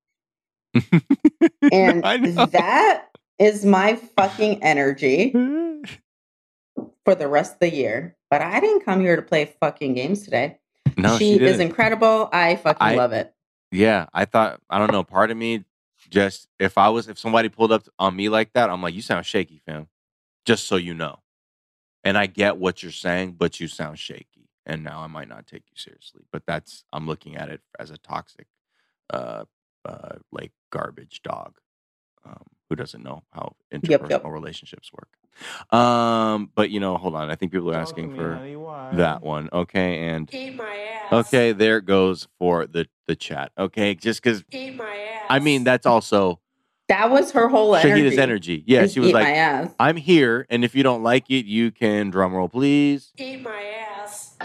And I know. that is my fucking energy for the rest of the year. But I didn't come here to play fucking games today. No, she she is didn't. incredible. I fucking I- love it. Yeah, I thought I don't know. Part of me just if I was if somebody pulled up on me like that, I'm like, you sound shaky, fam. Just so you know. And I get what you're saying, but you sound shaky. And now I might not take you seriously. But that's I'm looking at it as a toxic, uh, uh, like garbage dog, um, who doesn't know how interpersonal Yep, yep. relationships work. Um, but you know, hold on. I think people are asking for that one. Okay, and Eat my ass. okay, there it goes for the the chat. Okay, just because Eat my ass. I mean that's also That was her whole energy. Shahida's energy. Yeah, is she was eat like, my ass. I'm here, and if you don't like it, you can drum roll, please. Eat my ass.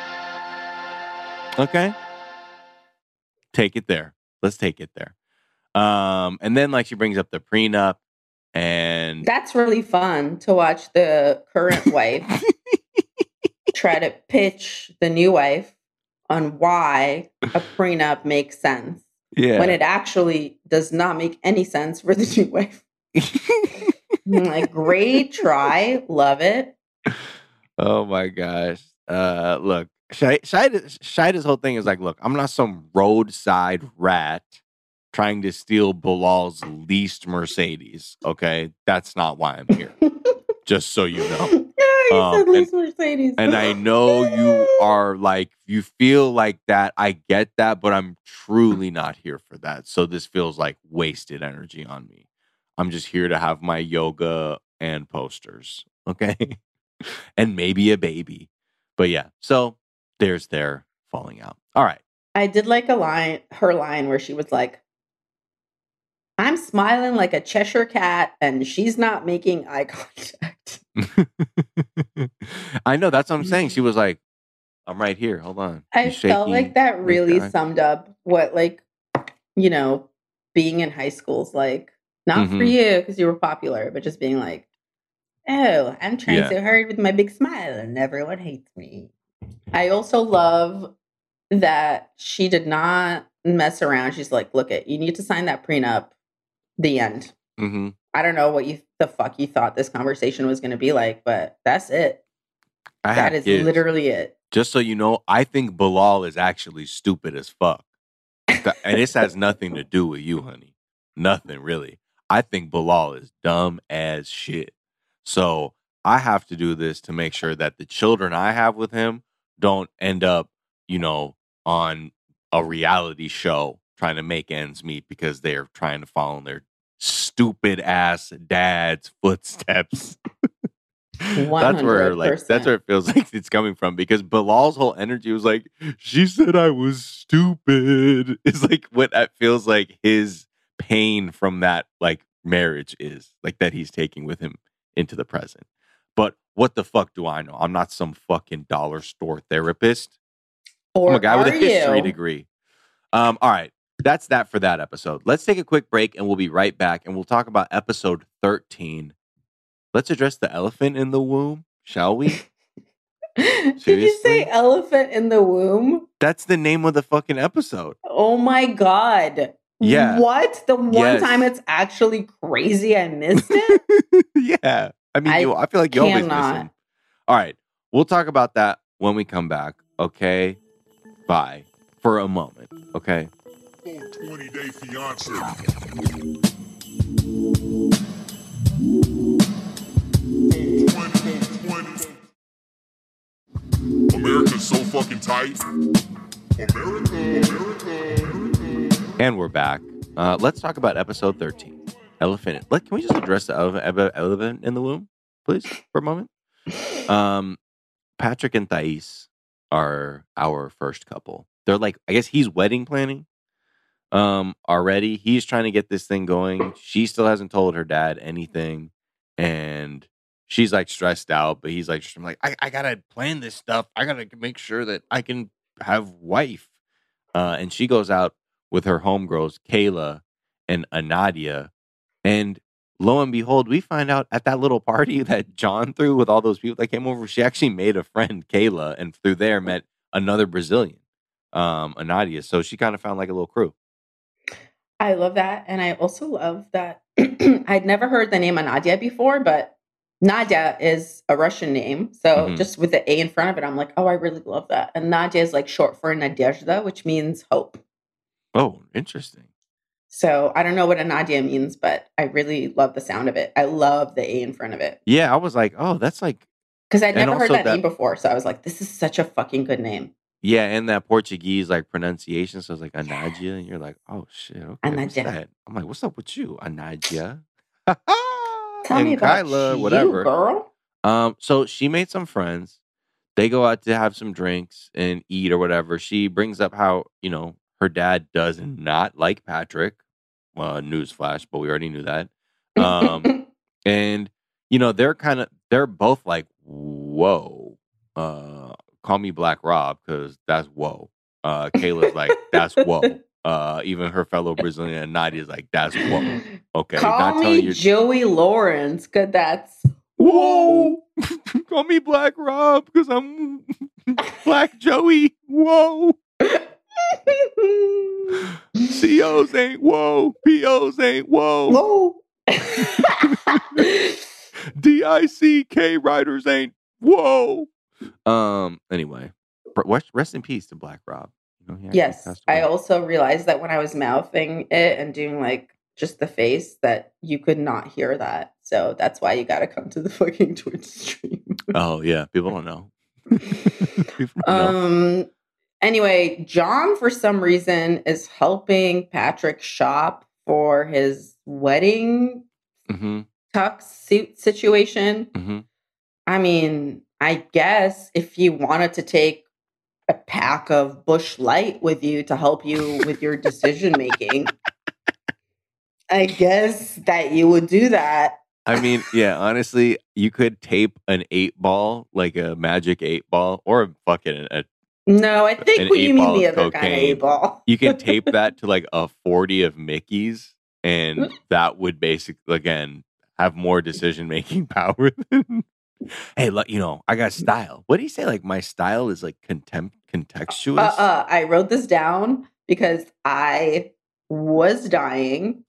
Okay, take it there. Let's take it there. Um, and then like she brings up the prenup, and That's really fun to watch the current wife try to pitch the new wife on why a prenup makes sense yeah, when it actually does not make any sense for the new wife. I'm like, great try, love it. oh my gosh. Uh, look, Shai- Shaida's Shaida's whole thing is like, look, I'm not some roadside rat trying to steal Bilal's leased Mercedes. Okay, that's not why I'm here. Just so you know. Yeah, he Um, said Luis and- Mercedes. And I know you are like, you feel like that. I get that, but I'm truly not here for that. So this feels like wasted energy on me. I'm just here to have my yoga and posters. Okay. And maybe a baby. But yeah, so there's their falling out. All right. I did like a line, her line where she was like, I'm smiling like a Cheshire cat and she's not making eye contact. I know. That's what I'm saying. She was like, I'm right here. Hold on. I She's felt shaking. like that really Okay. summed up what, like, you know, being in high school's like. Not for Mhm. you because you were popular, but just being like, oh, I'm trying Yeah. so hard with my big smile and everyone hates me. I also love that she did not mess around. She's like, look it, you need to sign that prenup. The end. Mm-hmm. I don't know what you the fuck you thought this conversation was going to be like, but that's it. I That have is kids. literally it. Just so you know, I think Bilal is actually stupid as fuck. Th- And this has nothing to do with you, honey. Nothing really. I think Bilal is dumb as shit. So I have to do this to make sure that the children I have with him don't end up, you know, on a reality show trying to make ends meet because they're trying to follow in their stupid ass dad's footsteps. That's where like that's where it feels like it's coming from, because Bilal's whole energy was like, she said I was stupid. It's like what that feels like his pain from that like marriage is, like that he's taking with him into the present. But what the fuck do I know? I'm not some fucking dollar store therapist. Or I'm a guy with a are history you? degree. Um, all right. That's that for that episode. Let's take a quick break and we'll be right back and we'll talk about episode thirteen. Let's address the elephant in the womb, shall we? Did you Seriously? say elephant in the womb? That's the name of the fucking episode. Oh my God. Yeah. What? The one Yes. time it's actually crazy I missed it? Yeah. I mean, I you, I feel like you always miss cannot. him. All right. We'll talk about that when we come back. Okay. Bye. For a moment. Okay. twenty day fiance. America's so fucking tight. America, America, America. And we're back. Uh, let's talk about episode thirteen. Elephant. Let, can we just address the elephant, ele- elephant in the womb, please, for a moment? Um, Patrick and Thais are our first couple. They're like, I guess he's wedding planning um, already. He's trying to get this thing going. She still hasn't told her dad anything. And she's like stressed out, but he's like, I'm like, I, I gotta plan this stuff. I gotta make sure that I can have wife. Uh, and she goes out with her homegirls, Kayla and Anadia. And lo and behold, we find out at that little party that John threw with all those people that came over, she actually made a friend, Kayla, and through there met another Brazilian, um, Anadia. So she kind of found like a little crew. I love that. And I also love that I'd never heard the name Nadia before, but Nadia is a Russian name. So Mhm. just with the A in front of it, I'm like, oh, I really love that. And Nadia is like short for Nadezhda, which means hope. Oh, interesting. So I don't know what a Nadia means, but I really love the sound of it. I love the A in front of it. Yeah, I was like, oh, that's like, Because I'd And never heard also that, that- name before. So I was like, this is such a fucking good name. yeah, and that Portuguese like pronunciation. So it's like Anadia, and you're like, oh shit, okay, what's Anadia. that? I'm like, what's up with you, Anadia? Tell and me about Kyla, you, whatever. girl. Um, so she made some friends. They go out to have some drinks and eat or whatever. She brings up how, you know, her dad does not like Patrick. Well, newsflash, but we already knew that. Um, and you know, they're kind of they're both like, whoa. Uh, call me Black Rob because that's whoa. Uh, Kayla's like, that's whoa. Uh, even her fellow Brazilian Nadia's like, that's whoa. Okay, Call not me telling you. Joey Lawrence, because that's Whoa! Call me Black Rob because I'm Black Joey. Whoa! C Os ain't whoa. P Os ain't whoa. Whoa. D I C K writers ain't whoa. Um. Anyway, rest, rest in peace to Black Rob. You know, he actually Yes, passed I away. also realized that when I was mouthing it and doing like just the face that you could not hear that. So that's why you got to come to the fucking Twitch stream. Oh yeah, people don't know. people don't know. Um. Anyway, John, for some reason, is helping Patrick shop for his wedding Mm-hmm. tux suit situation. Mm-hmm. I mean, I guess if you wanted to take a pack of Bush Light with you to help you with your decision making, I guess that you would do that. I mean, yeah, honestly, you could tape an eight ball, like a magic eight ball, or fucking a No, I think An what you eight mean ball the of other kind of cocaine. eight ball. you can tape that to like a forty of Mickey's, and that would basically, again, have more decision making power than. Hey, look, you know, I got style. What do you say? Like, my style is like contempt contextuous. Uh, uh, I wrote this down because I was dying.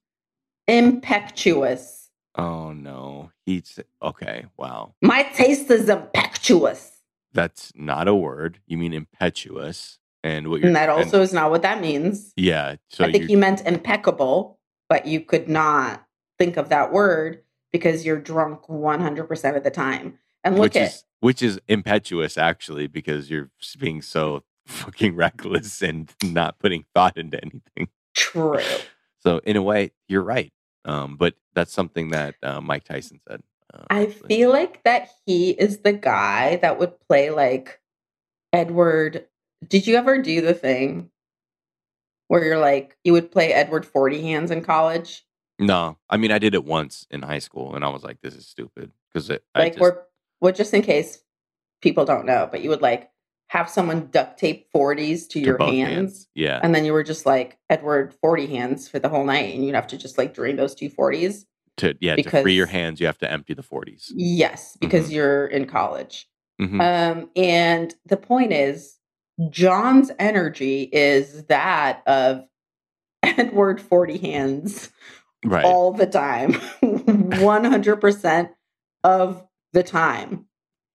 Impetuous. Oh no, he's okay. Wow, My taste is impetuous. that's not a word. You mean impetuous, and what you're And that and- also is not what that means. yeah. So I think you you meant impeccable, but you could not think of that word because you're drunk one hundred percent of the time. And look which at is which is impetuous actually, because you're being so fucking reckless and not putting thought into anything. true. So in a way, you're right. Um, but that's something that uh, Mike Tyson said. Uh, I actually. feel like that he is the guy that would play like Edward. Did you ever do the thing where you're like, you would play Edward Forty Hands in college? No, I mean I did it once in high school, and I was like, "This is stupid." Because I Like, just, we're, well, just in case people don't know, but you would like have someone duct tape forties to to your both hands. Yeah, And then you were just like Edward Forty Hands for the whole night. And you'd have to just like drain those two forties. to yeah to because- free your hands, you have to empty the forties. Yes, because Mhm. you're in college. Mhm. Um, and the point is, John's energy is that of Edward Forty Hands Right. all the time, one hundred percent of the time.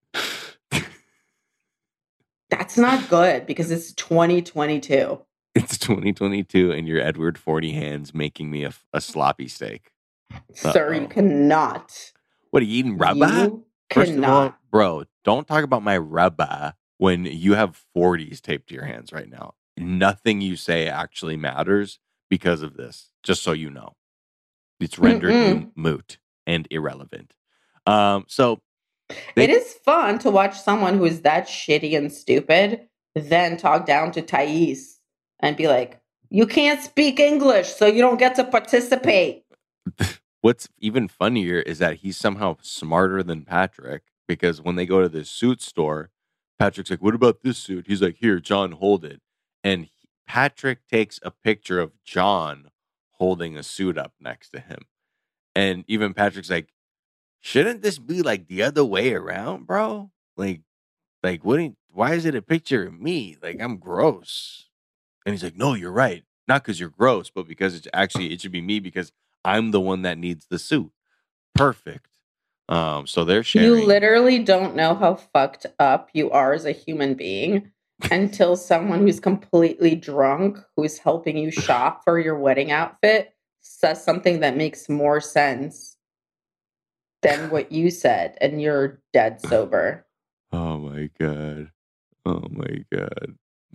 That's not good because it's twenty twenty-two. It's twenty twenty-two, and you're Edward Forty Hands making me a, a sloppy steak. Sir, you Uh-oh. cannot. What are you eating, rubber? You First of all, cannot. bro, don't talk about my rubber when you have forties taped to your hands right now. Nothing you say actually matters because of this, just so you know. It's rendered Mm-mm. mo- moot and irrelevant. Um, so they- It is fun to watch someone who is that shitty and stupid then talk down to Thais and be like, you can't speak English, so you don't get to participate. what's even funnier is that he's somehow smarter than Patrick, because when they go to the suit store, Patrick's like, "What about this suit?" He's like, "Here, John, hold it." And he- Patrick takes a picture of John holding a suit up next to him. And even Patrick's like, "Shouldn't this be like the other way around, bro? Like, like what? ain't- Why is it a picture of me? Like, I'm gross." And he's like, "No, you're right. Not because you're gross, but because it's actually it should be me because I'm the one that needs the suit." Perfect. Um, so they're sharing. You literally don't know how fucked up you are as a human being until someone who's completely drunk, who's helping you shop for your wedding outfit, says something that makes more sense than what you said, and you're dead sober. Oh my god. Oh my god.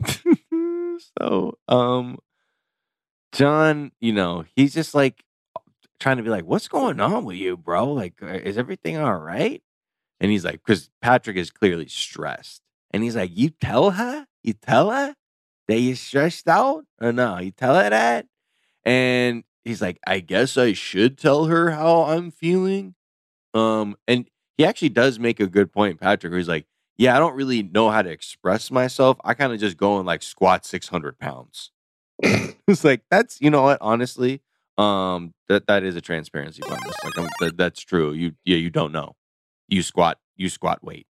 so, um, John, you know, he's just like trying to be like, "What's going on with you, bro? Like, uh, is everything all right?" And he's like, because Patrick is clearly stressed. And he's like, "You tell her? You tell her that you're stressed out? Or no? You tell her that?" And he's like, "I guess I should tell her how I'm feeling." Um, and he actually does make a good point, Patrick, where he's like, "Yeah, I don't really know how to express myself. I kind of just go and like squat six hundred pounds. It's like, that's, you know what, honestly, um, that, that is a transparency bonus. Like, I'm, that, that's true. You, yeah, you don't know. You squat, you squat weight.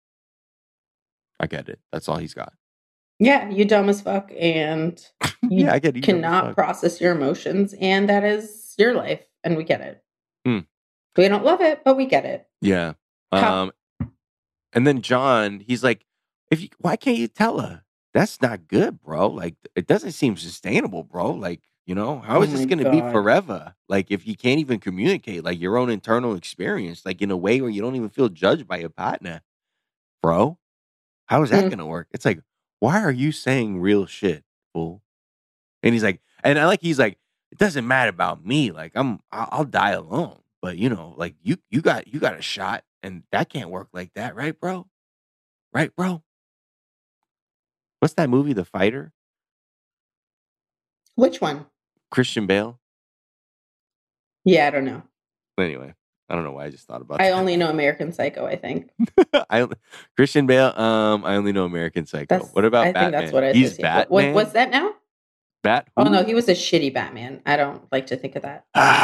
I get it. That's all he's got. Yeah, you dumb as fuck, and you Yeah, I get it. You dumb as cannot fuck. process your emotions, and that is your life, and we get it. Hmm. We don't love it, but we get it. Yeah. How- Um, and then John, he's like, "If you, why can't you tell her? That's not good, bro. Like, it doesn't seem sustainable, bro. Like, You know, how Oh is this my going to be God. forever? Like, if you can't even communicate, like your own internal experience, like in a way where you don't even feel judged by your partner, bro, how is that Mm. going to work? It's like, why are you saying real shit, fool? And he's like, and I like, he's like, it doesn't matter about me. Like, I'm, I'll, I'll die alone. But you know, like you, you got, you got a shot, and that can't work like that, right, bro? Right, bro? What's that movie, The Fighter? Which one? Christian Bale. Yeah, I don't know. Anyway, I don't know why I just thought about I that. only know American Psycho, I think. I only- Christian Bale. Um, I only know American Psycho. That's, What about I Batman? think that's what I He's associate. What, what, Batman. what's that now? Bat? Oh, who? no, he was a shitty Batman. I don't like to think of that.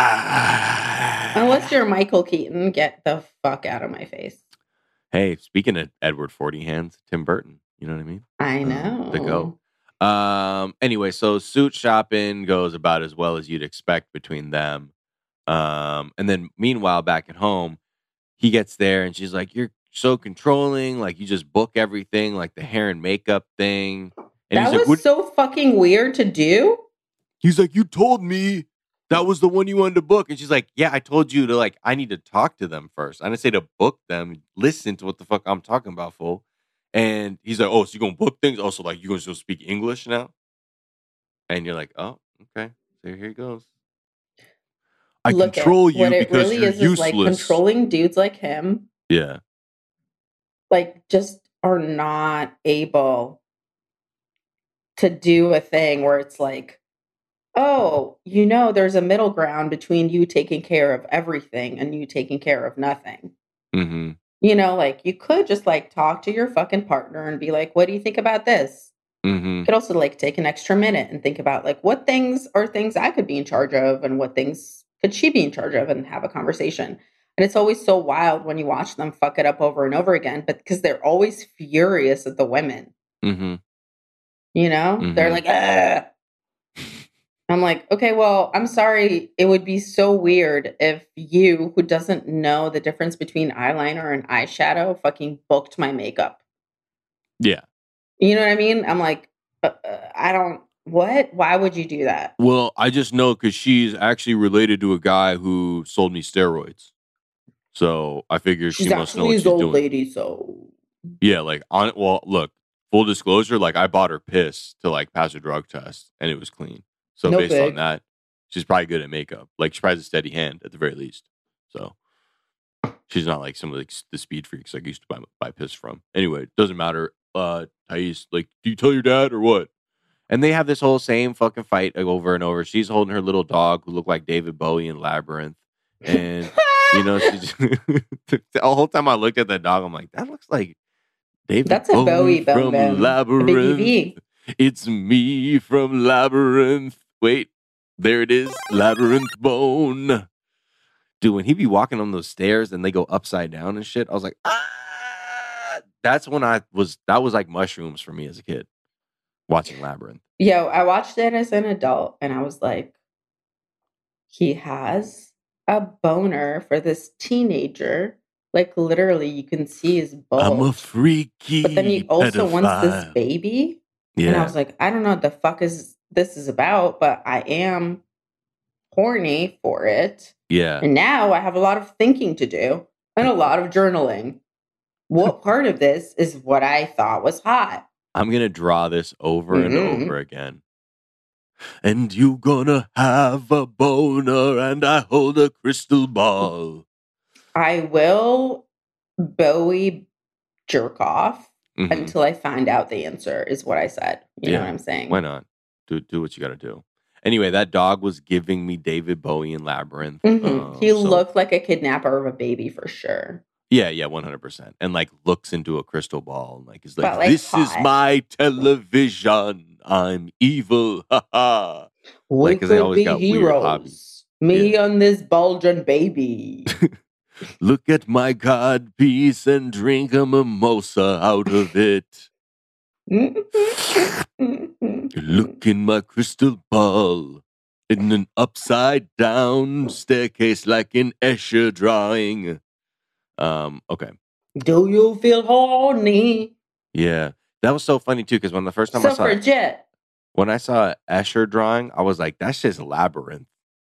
Ah. Unless you're Michael Keaton, get the fuck out of my face. Hey, speaking of Edward Forty Hands, Tim Burton. You know what I mean? I Um, know. the goat. Um. Anyway, so suit shopping goes about as well as you'd expect between them. Um. And then meanwhile, back at home, he gets there and she's like, "You're so controlling. Like you just book everything, like the hair and makeup thing." And That he's like, was "What?" so fucking weird to do. He's like, "You told me that was the one you wanted to book." And she's like, "Yeah, I told you to, like, I need to talk to them first. I didn't say to book them. Listen to what the fuck I'm talking about, fool." And he's like, "Oh, so you're going to book things? Also, like, you're going to still speak English now?" And you're like, "Oh, okay. So here he goes. I Look control at you what it because really you're is, useless." is like controlling dudes like him, Yeah. like just are not able to do a thing where it's like, oh, you know, there's a middle ground between you taking care of everything and you taking care of nothing. Mm-hmm. You know, like you could just like talk to your fucking partner and be like, what do you think about this? Mm-hmm. You could also like take an extra minute and think about like what things are things I could be in charge of and what things could she be in charge of and have a conversation. And it's always so wild when you watch them fuck it up over and over again, but because they're always furious at the women. Mm-hmm. You know, Mhm. they're like, ah. I'm like, okay, well, I'm sorry. It would be so weird if you, who doesn't know the difference between eyeliner and eyeshadow, fucking booked my makeup. Yeah. You know what I mean? I'm like, uh, uh, I don't, what? Why would you do that? Well, I just know because she's actually related to a guy who sold me steroids. So I figured She's she must know actually what his she's old doing. lady, so. Yeah, like on well, look, full disclosure, like I bought her piss to like pass a drug test and it was clean. So No based big. on that, she's probably good at makeup. Like she probably has a steady hand at the very least. So she's not like some of the, the speed freaks like I used to buy buy piss from. Anyway, doesn't matter. Uh Thais, like, do you tell your dad or what? And they have this whole same fucking fight like, over and over. She's holding her little dog who looked like David Bowie in Labyrinth. And you know, she just, the whole time I looked at that dog, I'm like, that looks like David That's a Bowie bum from bum. Labyrinth. Biggie V. It's me from Labyrinth. Wait, there it is. Labyrinth Bone. Dude, when he be walking on those stairs and they go upside down and shit, I was like, ah. That's when I was, that was like mushrooms for me as a kid, watching Labyrinth. Yo, I watched it as an adult and I was like, he has a boner for this teenager. Like literally, you can see his bulge. I'm a freaky But then he also pedophile. wants this baby. Yeah. And I was like, I don't know what the fuck is this is about, but I am horny for it. Yeah. And now I have a lot of thinking to do and a lot of journaling. What part of this is what I thought was hot? I'm going to draw this over and Mhm. over again. And you gonna have a boner and I hold a crystal ball. I will Bowie jerk off Mhm. until I find out the answer, is what I said. You know what I'm saying? Why not? Do do what you got to do. Anyway, that dog was giving me David Bowie in Labyrinth. Mhm. Um, he so- looked like a kidnapper of a baby for sure. Yeah, yeah, one hundred percent. And like looks into a crystal ball and like is like, But, like, this is hot. my television. I'm evil. Ha ha. We Like, 'cause they could always be got weird heroes. hobbies. Me and this bulging baby. Look at my god piece and drink a mimosa out of it. Look in my crystal ball. In an upside down staircase like in Escher drawing. Um, okay. Do you feel horny? Yeah. That was so funny too, because when the first time I saw it, Suffragette. When I saw Escher drawing, I was like, that's just Labyrinth.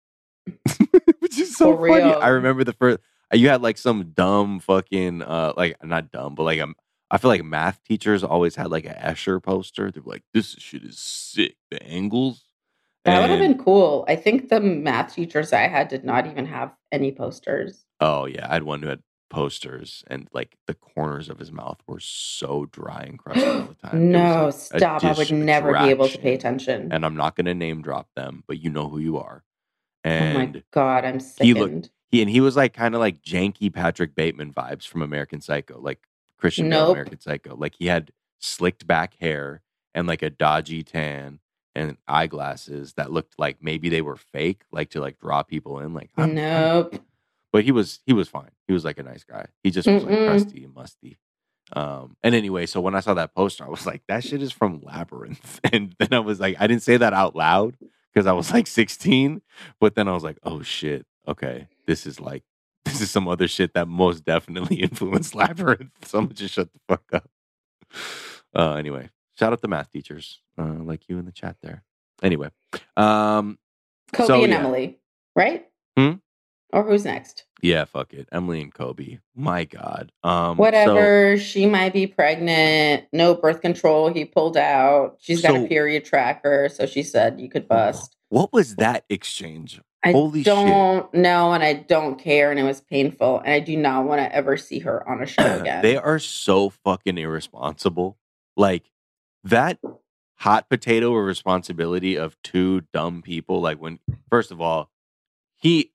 Which is so For funny. real. I remember the first, you had like some dumb fucking, uh, like, not dumb, but like, um, I feel like math teachers always had like an Escher poster. They were like, this shit is sick. The angles. That would have And- been cool. I think the math teachers I had did not even have any posters. Oh, yeah. I had one who had posters and like the corners of his mouth were so dry and crusty all the time. It No, was, like, a stop. I would never be able to pay distraction. attention. And I'm not going to name drop them, but you know who you are. Oh And my God, I'm he sickened. looked, he, and he was like kind of like janky Patrick Bateman vibes from American Psycho, like Christian Bale, Nope. American Psycho. Like he had slicked back hair and like a dodgy tan and eyeglasses that looked like maybe they were fake, like to like draw people in. Like, I'm- I'm- Nope. but he was he was fine. He was like a nice guy. He just was like Mm-mm. crusty and musty. Um, and anyway, so when I saw that poster, I was like, that shit is from Labyrinth. And then I was like, I didn't say that out loud because I was like sixteen. But then I was like, oh shit, okay, this is like this is some other shit that most definitely influenced Labyrinth. So I'm gonna just shut the fuck up. Uh, anyway, shout out to math teachers uh, like you in the chat there. Anyway, um, Kobe so, and yeah. Emily, right? Hmm? Or who's next? Yeah, fuck it. Emily and Kobe. My God. Um, Whatever. She might be pregnant. No birth control. He pulled out. She's got So- a period tracker. So she said you could bust. What was that exchange? I Holy shit. don't know, and I don't care, and it was painful, and I do not want to ever see her on a show again. They are so fucking irresponsible. Like that hot potato of responsibility of two dumb people. Like when, first of all, he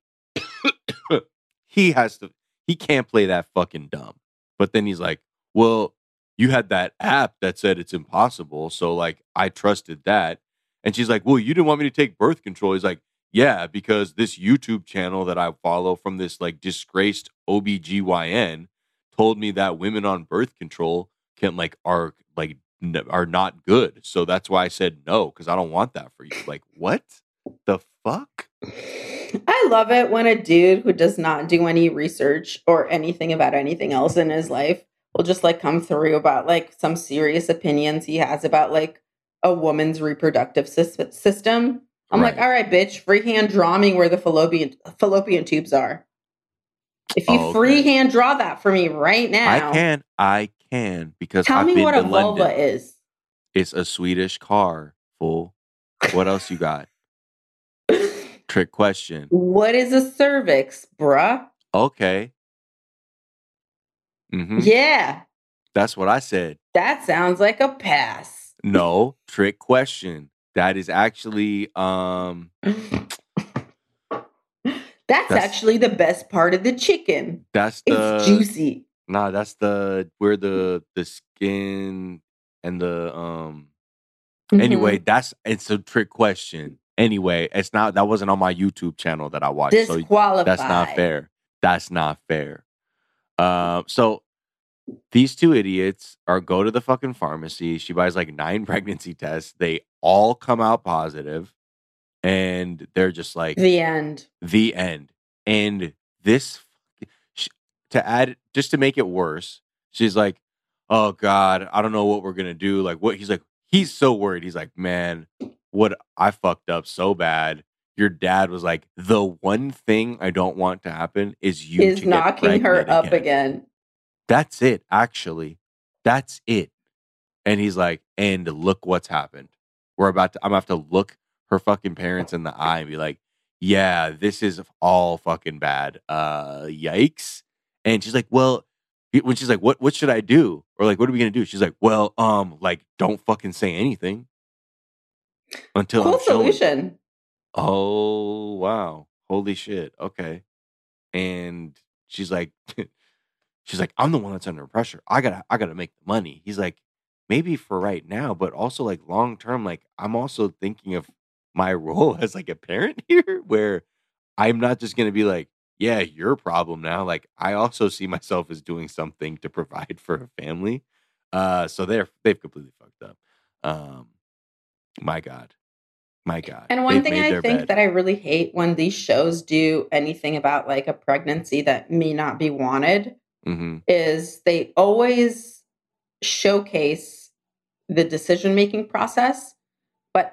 he has to he can't play that fucking dumb. But then he's like, well, you had that app that said it's impossible, so like I trusted that. And she's like, well, you didn't want me to take birth control. He's like, yeah, because this YouTube channel that I follow from this like disgraced O B G Y N told me that women on birth control can like are like n- are not good. So that's why I said no, because I don't want that for you. Like, what the fuck? I love it when a dude who does not do any research or anything about anything else in his life will just like come through about like some serious opinions he has about like a woman's reproductive sys- system. I'm like, Right. all right, bitch, freehand draw me where the fallopian fallopian tubes are. If you Oh, okay. freehand draw that for me right now, I can, I can, because tell I've me been what to a vulva London. is. It's a Swedish car, fool. What else you got? Trick question. What is a cervix, bruh? Okay. hmm Yeah, That's what I said. that sounds like a pass. No, trick question. That is actually um That's, That's- actually the best part of the chicken. that's It's the juicy. Nah, that's the where the the skin and the um Mm-hmm. anyway, that's it's a trick question. Anyway, it's not that wasn't on my YouTube channel that I watched. So Disqualified. that's not fair. That's not fair. Um, so these two idiots are go to the fucking pharmacy. She buys like nine pregnancy tests. They all come out positive, and they're just like The end. the end. And this, sh- to add, just to make it worse, she's like, "Oh God, I don't know what we're gonna do." Like, what? He's like, he's so worried. He's like, "Man, what? I fucked up so bad." Your dad was like, the one thing I don't want to happen is you Is to get knocking her pregnant up again. again. That's it, actually. That's it. And he's like, and look what's happened. We're about to, I'm gonna have to look her fucking parents in the eye and be like, yeah, this is all fucking bad. Uh, yikes. And she's like, well, when she's like, what, what should I do? Or like, what are we gonna do? She's like, well, um, like, don't fucking say anything until Cool I'm showing. solution. Oh, wow. Holy shit. Okay. And she's like, she's like, I'm the one that's under pressure. I gotta, I gotta make the money. He's like, maybe for right now, but also like long term, like I'm also thinking of my role as like a parent here, where I'm not just gonna be like, yeah, your problem now. Like I also see myself as doing something to provide for a family. Uh, so they're they've completely fucked up. Um, my God. My God. And one They've thing made I their think bed. that I really hate when these shows do anything about like a pregnancy that may not be wanted Mhm. is they always showcase the decision making process, but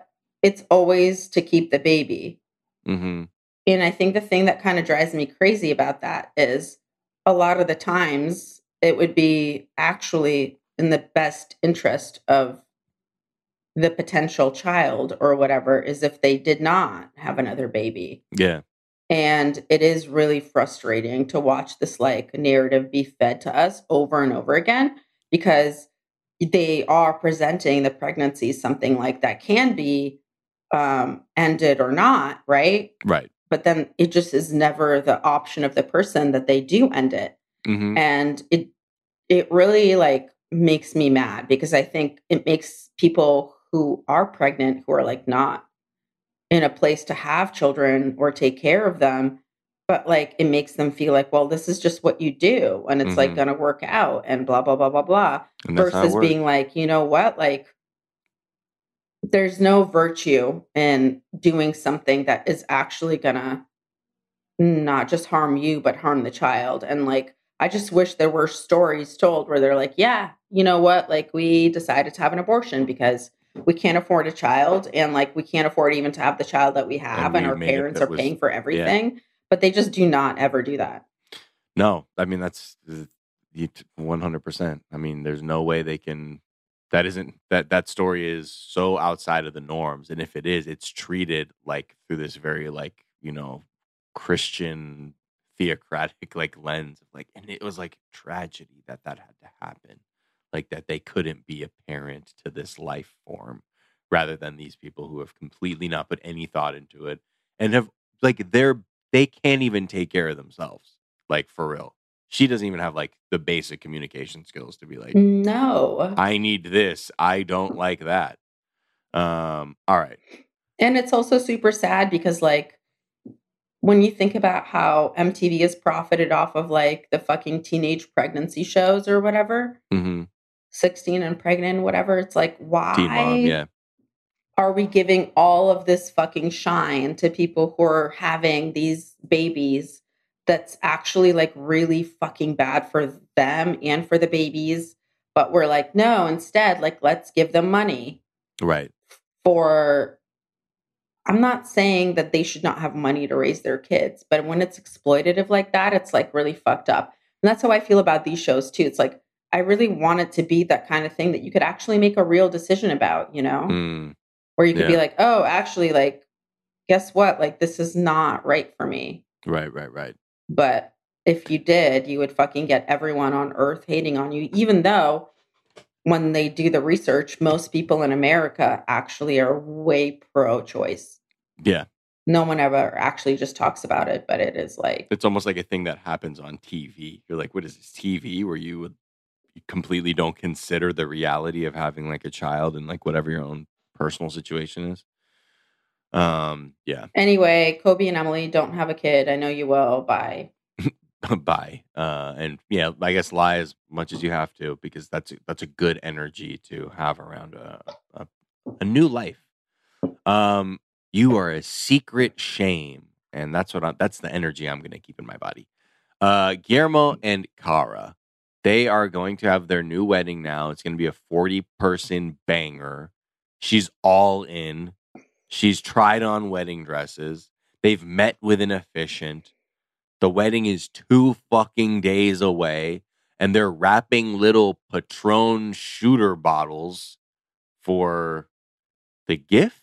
it's always to keep the baby. Mm-hmm. And I think the thing that kind of drives me crazy about that is a lot of the times it would be actually in the best interest of the potential child or whatever is if they did not have another baby. Yeah. And it is really frustrating to watch this like narrative be fed to us over and over again, because they are presenting the pregnancy something like that can be um, ended or not, right? Right. But then it just is never the option of the person that they do end it. Mm-hmm. And it it really like makes me mad, because I think it makes people who are pregnant, who are like not in a place to have children or take care of them, but like it makes them feel like, well, this is just what you do and it's Mm-hmm. like going to work out and blah, blah, blah, blah, blah. And that's how it Versus works. being like, you know what? Like there's no virtue in doing something that is actually going to not just harm you, but harm the child. And like, I just wish there were stories told where they're like, yeah, you know what? Like we decided to have an abortion because we can't afford a child, and like we can't afford even to have the child that we have, and, we our made it parents that are was- paying for everything. But they just do not ever do that. No, I mean, that's uh, you t- one hundred percent. I mean, there's no way they can, that isn't, that, that story is so outside of the norms. And if it is, it's treated like through this very like, you know, Christian theocratic like lens of like, and it was like tragedy that that had to happen. Like that they couldn't be a parent to this life form, rather than these people who have completely not put any thought into it and have like they're they can't even take care of themselves. Like for real, she doesn't even have like the basic communication skills to be like, No. I need this, I don't like that. Um, all right. And it's also super sad because like when you think about how M T V has profited off of like the fucking teenage pregnancy shows or whatever, Mm-hmm. sixteen and pregnant, whatever, it's like, why Teen Mom, yeah. are we giving all of this fucking shine to people who are having these babies that's actually like really fucking bad for them and for the babies? But we're like, no, instead, like, let's give them money. Right. For, I'm not saying that they should not have money to raise their kids, but when it's exploitative like that, it's like really fucked up. And that's how I feel about these shows too. It's like, I really want it to be that kind of thing that you could actually make a real decision about, you know? Mm. Or you could Yeah. be like, oh, actually, like, guess what? Like, this is not right for me. Right, right, right. But if you did, you would fucking get everyone on earth hating on you, even though when they do the research, most people in America actually are way pro-choice. Yeah. No one ever actually just talks about it, but it is like, It's almost like a thing that happens on T V. You're like, what is this, T V, where you would you completely don't consider the reality of having like a child and like whatever your own personal situation is. Um, yeah. anyway, Kobe and Emily, don't have a kid. I know you will. Bye. Bye. Uh, and yeah, I guess lie as much as you have to, because that's that's a good energy to have around a a, a new life. Um, you are a secret shame, and that's what I, that's the energy I'm going to keep in my body. Uh, Guillermo and Cara, they are going to have their new wedding now. It's going to be a forty person banger. She's all in. She's tried on wedding dresses. They've met with an officiant. The wedding is two fucking days away, and they're wrapping little Patron shooter bottles for the gift.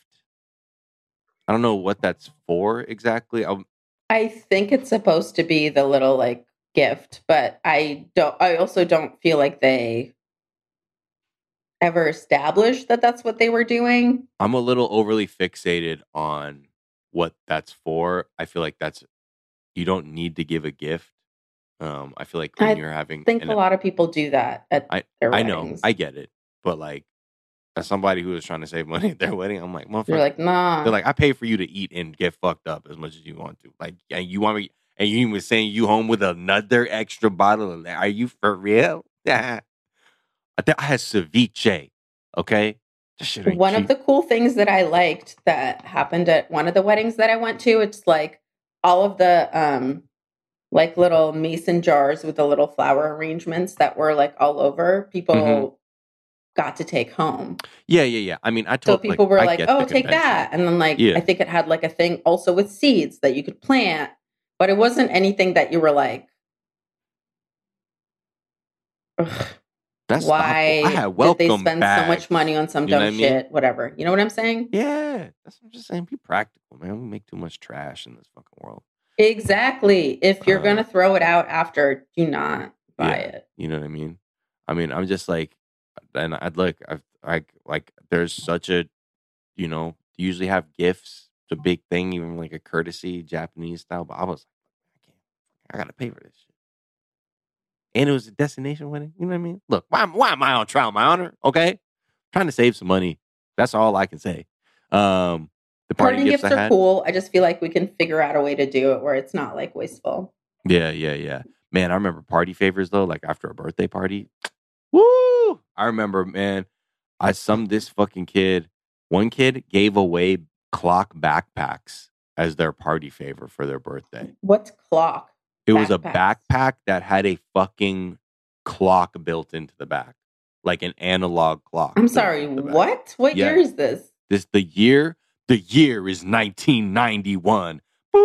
I don't know what that's for exactly. I'll, I think it's supposed to be the little like gift, but I don't, I also don't feel like they ever established that that's what they were doing. I'm a little overly fixated on what that's for. I feel like that's, you don't need to give a gift. Um, I feel like when I you're having, I think an- a lot of people do that at I their I weddings. know, I get it, but like as somebody who is trying to save money at their wedding, I'm like, motherfucker. You're like, nah. They're like, I pay for you to eat and get fucked up as much as you want to. Like, and you want me, and you even saying you home with another extra bottle of that. Are you for real? Yeah. I think I had ceviche. Okay. This shit ain't One cheap. of the cool things that I liked that happened at one of the weddings that I went to, it's like all of the um like little mason jars with the little flower arrangements that were like all over. People Mhm. got to take home. Yeah, yeah, yeah. I mean, I So told people like, were I like, get oh, the take convention. that. And then like, Yeah. I think it had like a thing also with seeds that you could plant, but it wasn't anything that you were like, ugh, That's why thoughtful. I had did welcome they spend bags. so much money on some You know dumb what I mean? shit? Whatever. You know what I'm saying? Yeah, that's what I'm just saying. Be practical, man. We make too much trash in this fucking world. Exactly. If you're Uh, going to throw it out after, do not buy yeah, it. you know what I mean. I mean, I'm just like, and I'd like, I like, like, there's such a, you know, you usually have gifts. It's a big thing, even like a courtesy Japanese style. But I was like, I can't, I gotta pay for this shit. And it was a destination wedding. You know what I mean? Look, why, why am I on trial, my honor? Okay, trying to save some money. That's all I can say. Um, the party, Party gifts, gifts I are had, cool. I just feel like we can figure out a way to do it where it's not like wasteful. yeah, yeah, yeah. Man, I remember party favors though. Like after a birthday party, woo! I remember, man. I some this fucking kid. One kid gave away clock backpacks as their party favor for their birthday. What's clock? It was a Backpacks. backpack that had a fucking clock built into the back, like an analog clock. I'm built sorry, into the back. what? What Yeah. year is this? This the year. The year is nineteen ninety-one.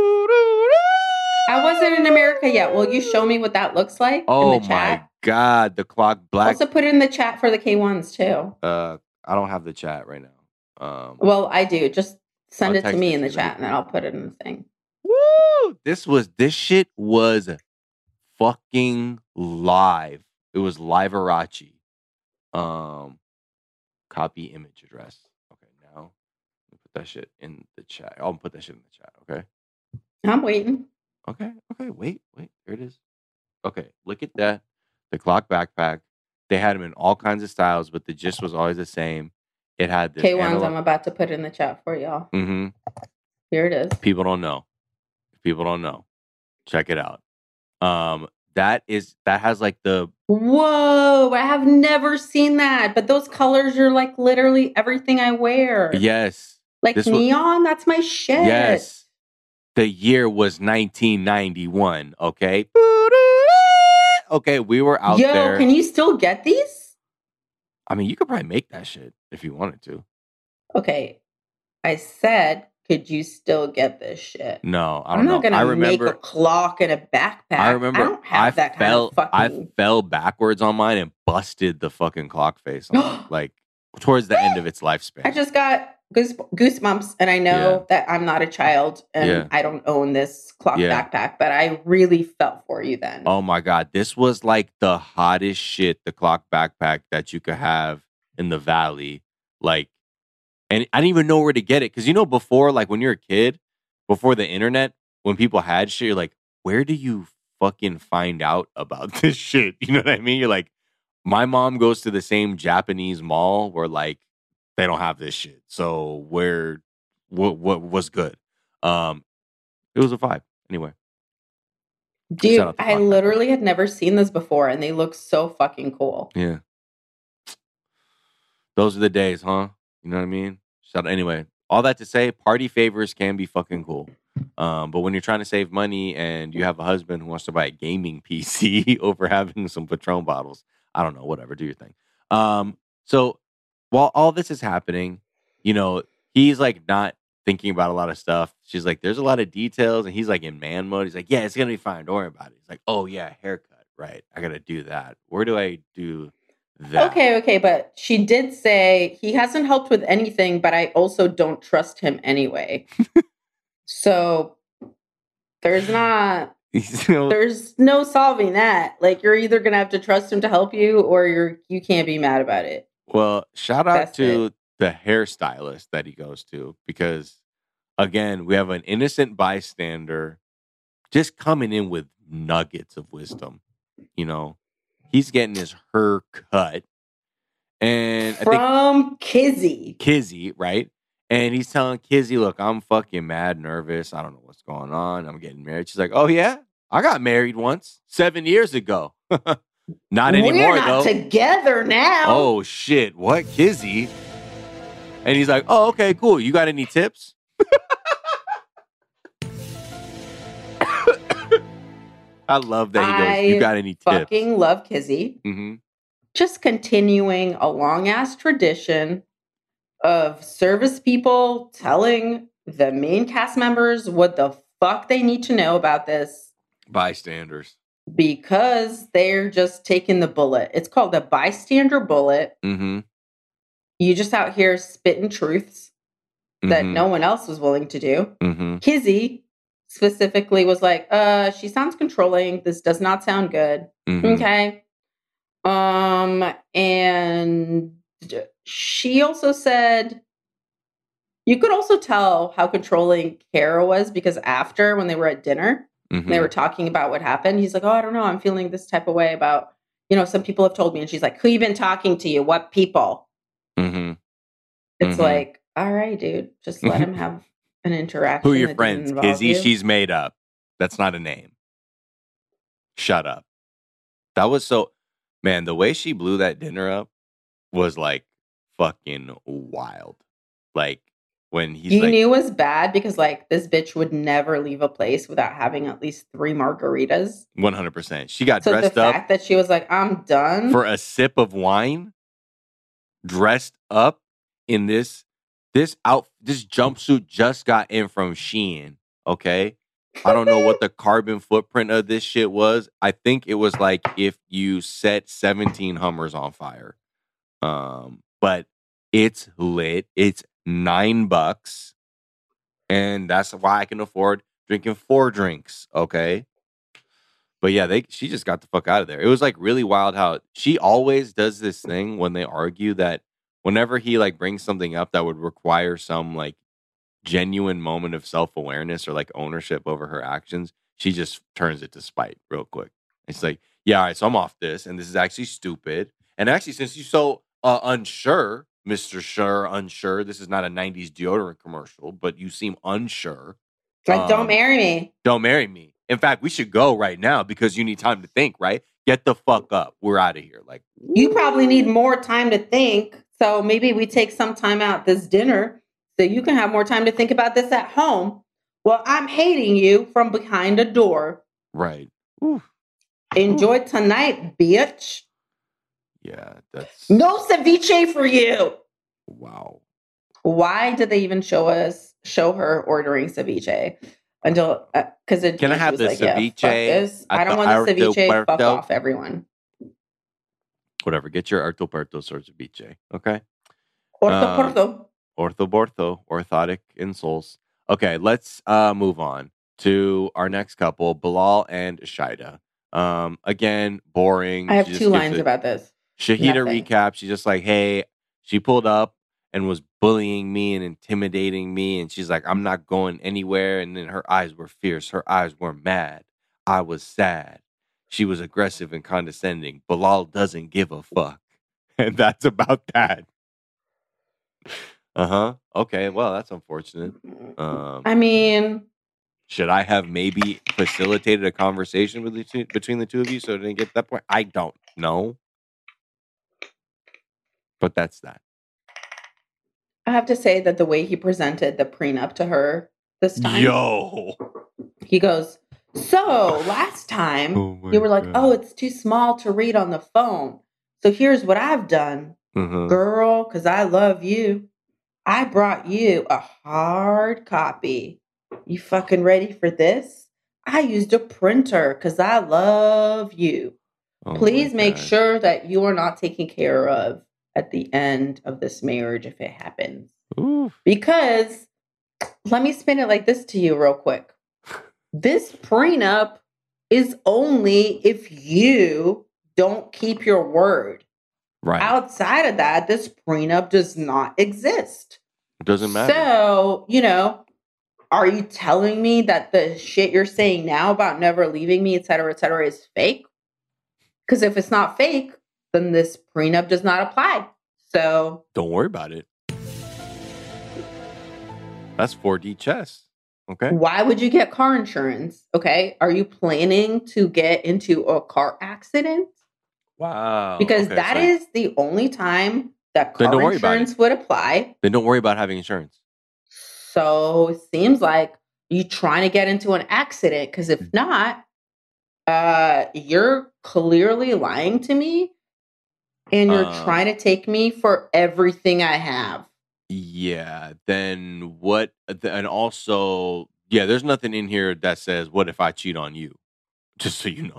I wasn't in America yet. Will you show me what that looks like Oh in the my chat? god, the clock black. Also put it in the chat for the K ones too. Uh, I don't have the chat right now. Um, Well, I do. Just send I'll it to text me it in to the you. chat and then I'll put it in the thing. Woo! This was this shit was fucking live. It was Liverachi. Um, copy image address. Okay, now put that shit in the chat. I'll put that shit in the chat. Okay. I'm waiting. Okay. Okay. Wait. Wait. There it is. Okay. Look at that. The clock backpack. They had them in all kinds of styles, but the gist was always the same. It had this K ones analog- I'm about to put in the chat for y'all. Mhm. Here it is. People don't know. People don't know. Check it out. Um, that is that has like the Whoa, I have never seen that. But those colors are like literally everything I wear. yes, Like this wa- neon, that's my shit. yes. The year was nineteen ninety-one. Okay. Okay, we were out Yo, there. can you still get these? I mean, you could probably make that shit if you wanted to. Okay. I said, could you still get this shit? No, I I'm don't not know. gonna I remember. make a clock and a backpack. I remember. I don't have I that fell. kind of fucking. I fell backwards on mine and busted the fucking clock face on it, like towards the end of its lifespan. I just got goose, goosebumps, and I know Yeah. that I'm not a child and Yeah. I don't own this clock Yeah. backpack, but I really felt for you then. Oh my god, this was like the hottest shit, the clock backpack that you could have in the valley. Like, and I didn't even know where to get it. Cause you know, before, like when you're a kid, before the internet, when people had shit, you're like, where do you fucking find out about this shit? You know what I mean? You're like, my mom goes to the same Japanese mall where like they don't have this shit. So where what what was good? Um it was a vibe. Anyway. Dude, Shout out to I Clock Backpack. literally had never seen this before, and they look so fucking cool. Yeah. Those are the days, huh? You know what I mean? Shout anyway, all that to say, party favors can be fucking cool. Um, but when you're trying to save money and you have a husband who wants to buy a gaming P C over having some Patron bottles, I don't know, whatever, do your thing. Um, so while all this is happening, you know, he's like not thinking about a lot of stuff. She's like, there's a lot of details, and he's like in man mode. He's like, yeah, it's gonna be fine. Don't worry about it. He's like, oh yeah, haircut, right? I gotta do that. Where do I do that? Okay, okay, but she did say he hasn't helped with anything, but I also don't trust him anyway. So there's not So, there's no solving that. Like you're either gonna have to trust him to help you, or you're you can't be mad about it. well, shout out That's to it. the hairstylist that he goes to, because again, we have an innocent bystander just coming in with nuggets of wisdom. You know, he's getting his hair cut, and I think From Kizzy. Kizzy, right? And he's telling Kizzy, look, I'm fucking mad nervous. I don't know what's going on. I'm getting married. She's like, oh, yeah? I got married once, seven years ago. Not anymore, We're not though. together now. Oh, shit. What, Kizzy? And he's like, oh, okay, cool. You got any tips? I love that he goes, you I got any tips? fucking love Kizzy. Mm-hmm. just continuing a long ass tradition of service people telling the main cast members what the fuck they need to know about this Bystanders. because they're just taking the bullet. It's called the bystander bullet. Mm-hmm. You just out here spitting truths that Mhm. no one else was willing to do. Mm-hmm. Kizzy specifically was like, uh, she sounds controlling. This does not sound good. Mm-hmm. Okay. Um, and she also said, you could also tell how controlling Kara was because after, when they were at dinner, Mm-hmm. they were talking about what happened. He's like, oh, I don't know. I'm feeling this type of way about, you know, some people have told me. And she's like, who you been talking to you? What people? Mm-hmm. It's Mhm. like, all right, dude, just let him have an interaction. Who are your that friends? didn't involve Kizzy, you. she's made up. That's not a name. Shut up. That was so, man, the way she blew that dinner up was like fucking wild. Like when he's you like, knew it was bad because like this bitch would never leave a place without having at least three margaritas. one hundred percent. She got So the dressed up fact that she was like, I'm done. for a sip of wine, dressed up in this, this out, this jumpsuit just got in from Shein. Okay. I don't know what the carbon footprint of this shit was. I think it was like if you set seventeen Hummers on fire. Um, but it's lit. It's nine bucks. And that's why I can afford drinking four drinks. Okay. But yeah, they she just got the fuck out of there. It was like really wild how she always does this thing when they argue that whenever he like brings something up that would require some like genuine moment of self-awareness or like ownership over her actions, she just turns it to spite real quick. It's like, yeah, all right, so I'm off this, and this is actually stupid. And actually, since you're so uh, unsure, Mister Sure, unsure, this is not a nineties deodorant commercial, but you seem unsure. like, Um, don't marry me. Don't marry me. In fact, we should go right now because you need time to think, right? Get the fuck up. We're out of here. Like, You probably need more time to think. So maybe we take some time out this dinner so you can have more time to think about this at home. Well, I'm hating you from behind a door. right. Ooh. Enjoy tonight, bitch. Yeah, that's No ceviche for you. wow. Why did they even show us show her ordering ceviche until because uh, it Can I she have was the like, yeah, fuck ceviche this. I at don't the want the Arto ceviche. Fuck Puerto? off, everyone. Whatever. Get your Arto Puerto sorts of ceviche. Okay. Porto Um, Porto. Ortho Bortho, orthotic insoles. Okay, let's uh, move on to our next couple, Bilal and Shida. Um, again, boring. I have She just two gives lines a about this. Shahida Nothing. recap. She's just like, hey, she pulled up and was bullying me and intimidating me. And she's like, I'm not going anywhere. And then her eyes were fierce. Her eyes were mad. I was sad. She was aggressive and condescending. Bilal doesn't give a fuck. And that's about that. Uh-huh. Okay, well, that's unfortunate. Um, I mean, should I have maybe facilitated a conversation with the two, between the two of you so it didn't get to that point? I don't know. But that's that. I have to say that the way he presented the prenup to her this time, Yo. he goes, so last time Oh my you were like, God. oh, it's too small to read on the phone. So here's what I've done, Mhm. girl, because I love you. I brought you a hard copy. You fucking ready for this? I used a printer because I love you. Oh my Please make God. sure that you are not taken care of at the end of this marriage if it happens. Ooh. Because let me spin it like this to you real quick. This prenup is only if you don't keep your word. Right. Outside of that, this prenup does not exist. It doesn't matter. So, you know, are you telling me that the shit you're saying now about never leaving me, et cetera, et cetera, is fake? Because if it's not fake, then this prenup does not apply. So Don't worry about it. That's four D chess. Okay. why would you get car insurance? Okay. Are you planning to get into a car accident? Wow. Because Okay, that so- is the only time that Then don't car worry about it. insurance would apply. Then don't worry about having insurance. So it seems like you trying to get into an accident. Because if not, uh, you're clearly lying to me. and you're Um, trying to take me for everything I have. Yeah. Then what? And also, yeah, there's nothing in here that says, what if I cheat on you? Just so you know.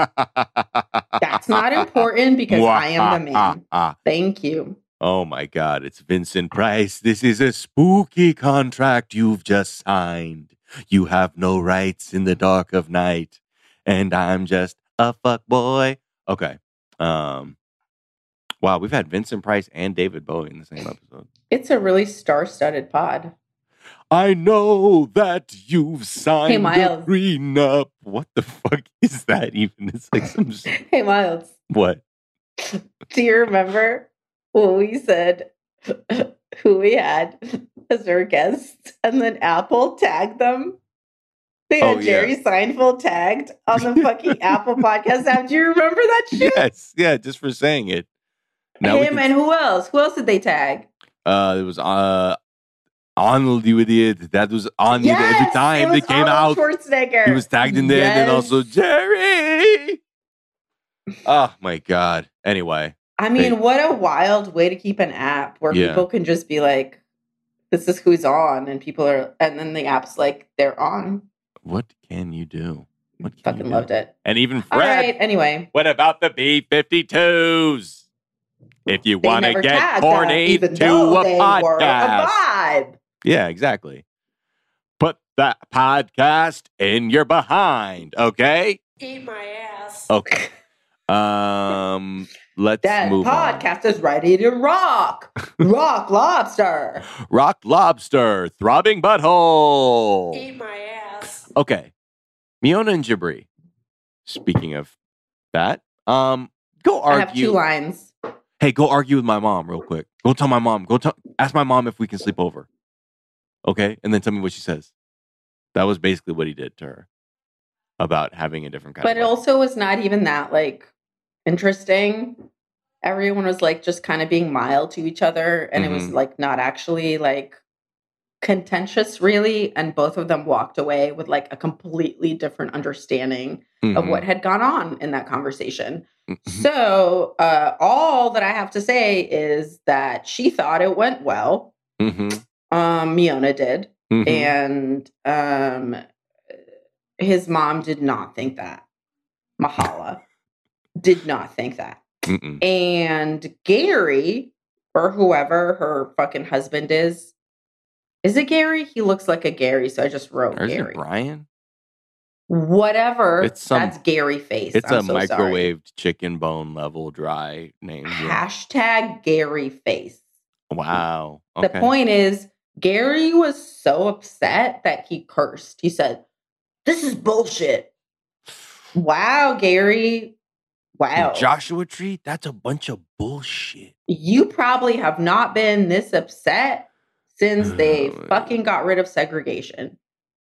That's not important because I am the man. Ah, Thank you. oh my God, it's Vincent Price. This is a spooky contract you've just signed. You have no rights in the dark of night. And I'm just a fuck boy. Okay. Um, wow, we've had Vincent Price and David Bowie in the same episode. It's a really star-studded pod. I know that you've signed Hey, a Miles. prenup. What the fuck is that even? It's like some... s- Hey, Miles, What? do you remember when we said who we had as our guests and then Apple tagged them? They had Oh, yeah. Jerry Seinfeld tagged on the fucking Apple podcast app. Do you remember that shit? Yes, yeah, just for saying it. Now we Him can- and who else? Who else did they tag? Uh, it was uh, Arnold with it. That was on Yes, every it time was they came Arnold out. Schwarzenegger. He was tagged in there, and then also Yes. Jerry. Oh my God. Anyway, I mean, They- what a wild way to keep an app where Yeah. people can just be like, this is who's on, and people are, and then the app's like, they're on. what can you do? What can you Fucking do? loved it. And even All Fred. right, anyway. What about the B fifty-twos? If you They want to never get tagged corny us, even to though a they were a podcast. vibe. Yeah, exactly. Put that podcast in your behind, okay? Eat my ass. Okay. Um, let's That move on. podcast is ready to rock. Rock lobster. Rock Lobster, Throbbing Butthole. Eat my ass. Okay. Miona and Jibri. Speaking of that, um, go I have argue. two lines. Hey, go argue with my mom real quick. Go tell my mom. Go tell. Ask my mom if we can sleep over. Okay, and then tell me what she says. That was basically what he did to her about having a different kind But it of. also was not even that like interesting. Everyone was like just kind of being mild to each other, and it was Mhm. like not actually like contentious, really. And both of them walked away with like a completely different understanding of Mhm. what had gone on in that conversation. Mhm. So, uh, all that I have to say is that she thought it went well. Mhm. Um, Miona did, Mhm. and um, his mom did not think that. Mahala did not think that. Mm-mm. And Gary, or whoever her fucking husband is, is it Gary? He looks like a Gary, so I just wrote Or is Gary. it Brian? Whatever. It's some- that's Gary face. It's I'm a so sorry. microwaved chicken bone level dry name. Yeah. Hashtag Gary face. Wow. The Okay. point is, Gary was so upset that he cursed. He said, "This is bullshit." Wow, Gary. Wow. Joshua Tree, that's a bunch of bullshit. You probably have not been this upset since they Oh, fucking got rid of segregation.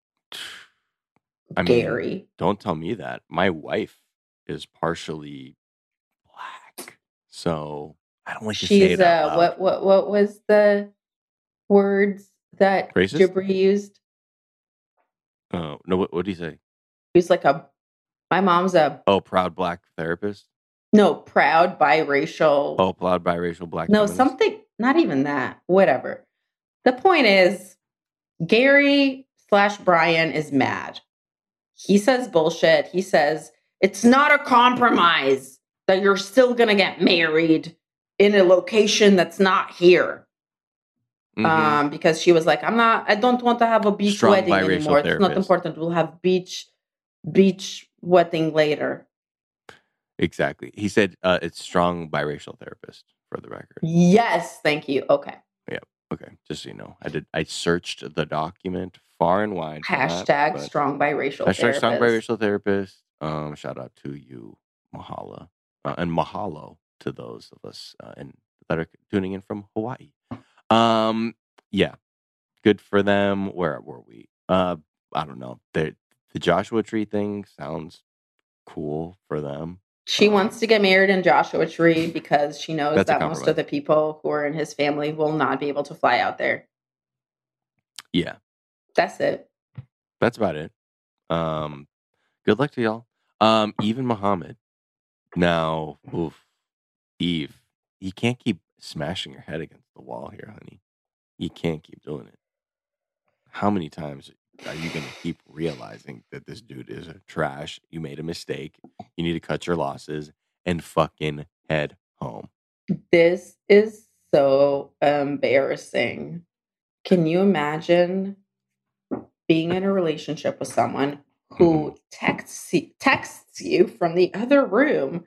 I mean, Gary. don't tell me that. My wife is partially black, so I don't like to say She's it out uh loud. what what what was the words that Racist? Jibri used? Oh no, what what do you say? He was like a my mom's a Oh, proud black therapist. no proud biracial. Oh, proud biracial black. No, feminist? something, not even that. Whatever. The point is, Gary slash Brian is mad. He says bullshit. He says it's not a compromise that you're still going to get married in a location that's not here. Mhm. Um, because she was like, I'm not, I don't want to have a beach Strong wedding biracial anymore. It's not therapist. important. We'll have beach, beach wedding later. Exactly. He said uh, it's strong biracial therapist for the record. Yes. Thank you. Okay. Okay, just so you know, I did. I searched the document far and wide. for that, Hashtag but- strong biracial Hashtag strong therapist. biracial therapist. Um, shout out to you, Mahala, uh, and mahalo to those of us uh, in, that are tuning in from Hawaii. Um, yeah, good for them. Where were we? Uh, I don't know. The the Joshua Tree thing sounds cool for them. She wants to get married in Joshua Tree because she knows That's a that most compromise. of the people who are in his family will not be able to fly out there. Yeah, That's it. that's about it. Um, good luck to y'all. Um, even Muhammad. Now, oof, Eve. you can't keep smashing your head against the wall here, honey. You can't keep doing it. How many times are you going to keep realizing that this dude is a trash? You made a mistake. You need to cut your losses and fucking head home. This is so embarrassing. Can you imagine being in a relationship with someone who texts texts you from the other room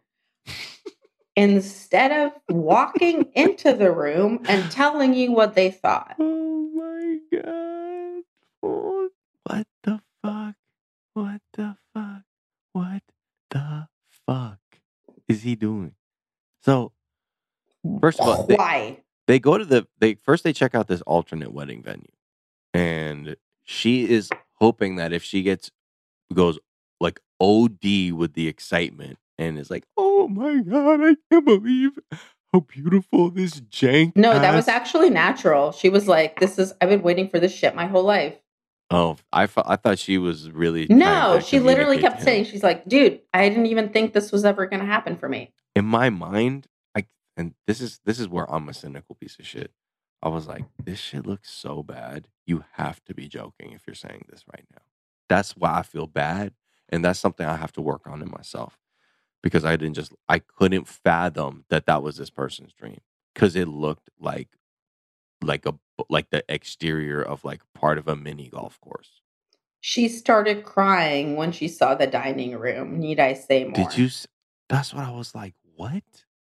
instead of walking into the room and telling you what they thought? Oh my God. Oh, what the fuck? What the fuck? What the fuck is he doing? So, first of all, they, Why? they go to the, they first they check out this alternate wedding venue. And she is hoping that if she gets, goes like O D with the excitement and is like, oh my God, I can't believe how beautiful this jank No, that was ass-" actually natural. She was like, "This is. I've been waiting for this shit my whole life." Oh, I, th- I thought she was really trying No, to she literally communicate kept to him. saying, "She's like, dude, I didn't even think this was ever going to happen for me." In my mind, I and this is this is where I'm a cynical piece of shit. I was like, this shit looks so bad. You have to be joking if you're saying this right now. That's why I feel bad, and that's something I have to work on in myself because I didn't just I couldn't fathom that that was this person's dream because it looked like like a like the exterior of like part of a mini golf course. She started crying when she saw the dining room. Need I say more? Did you? s- That's what I was like. What?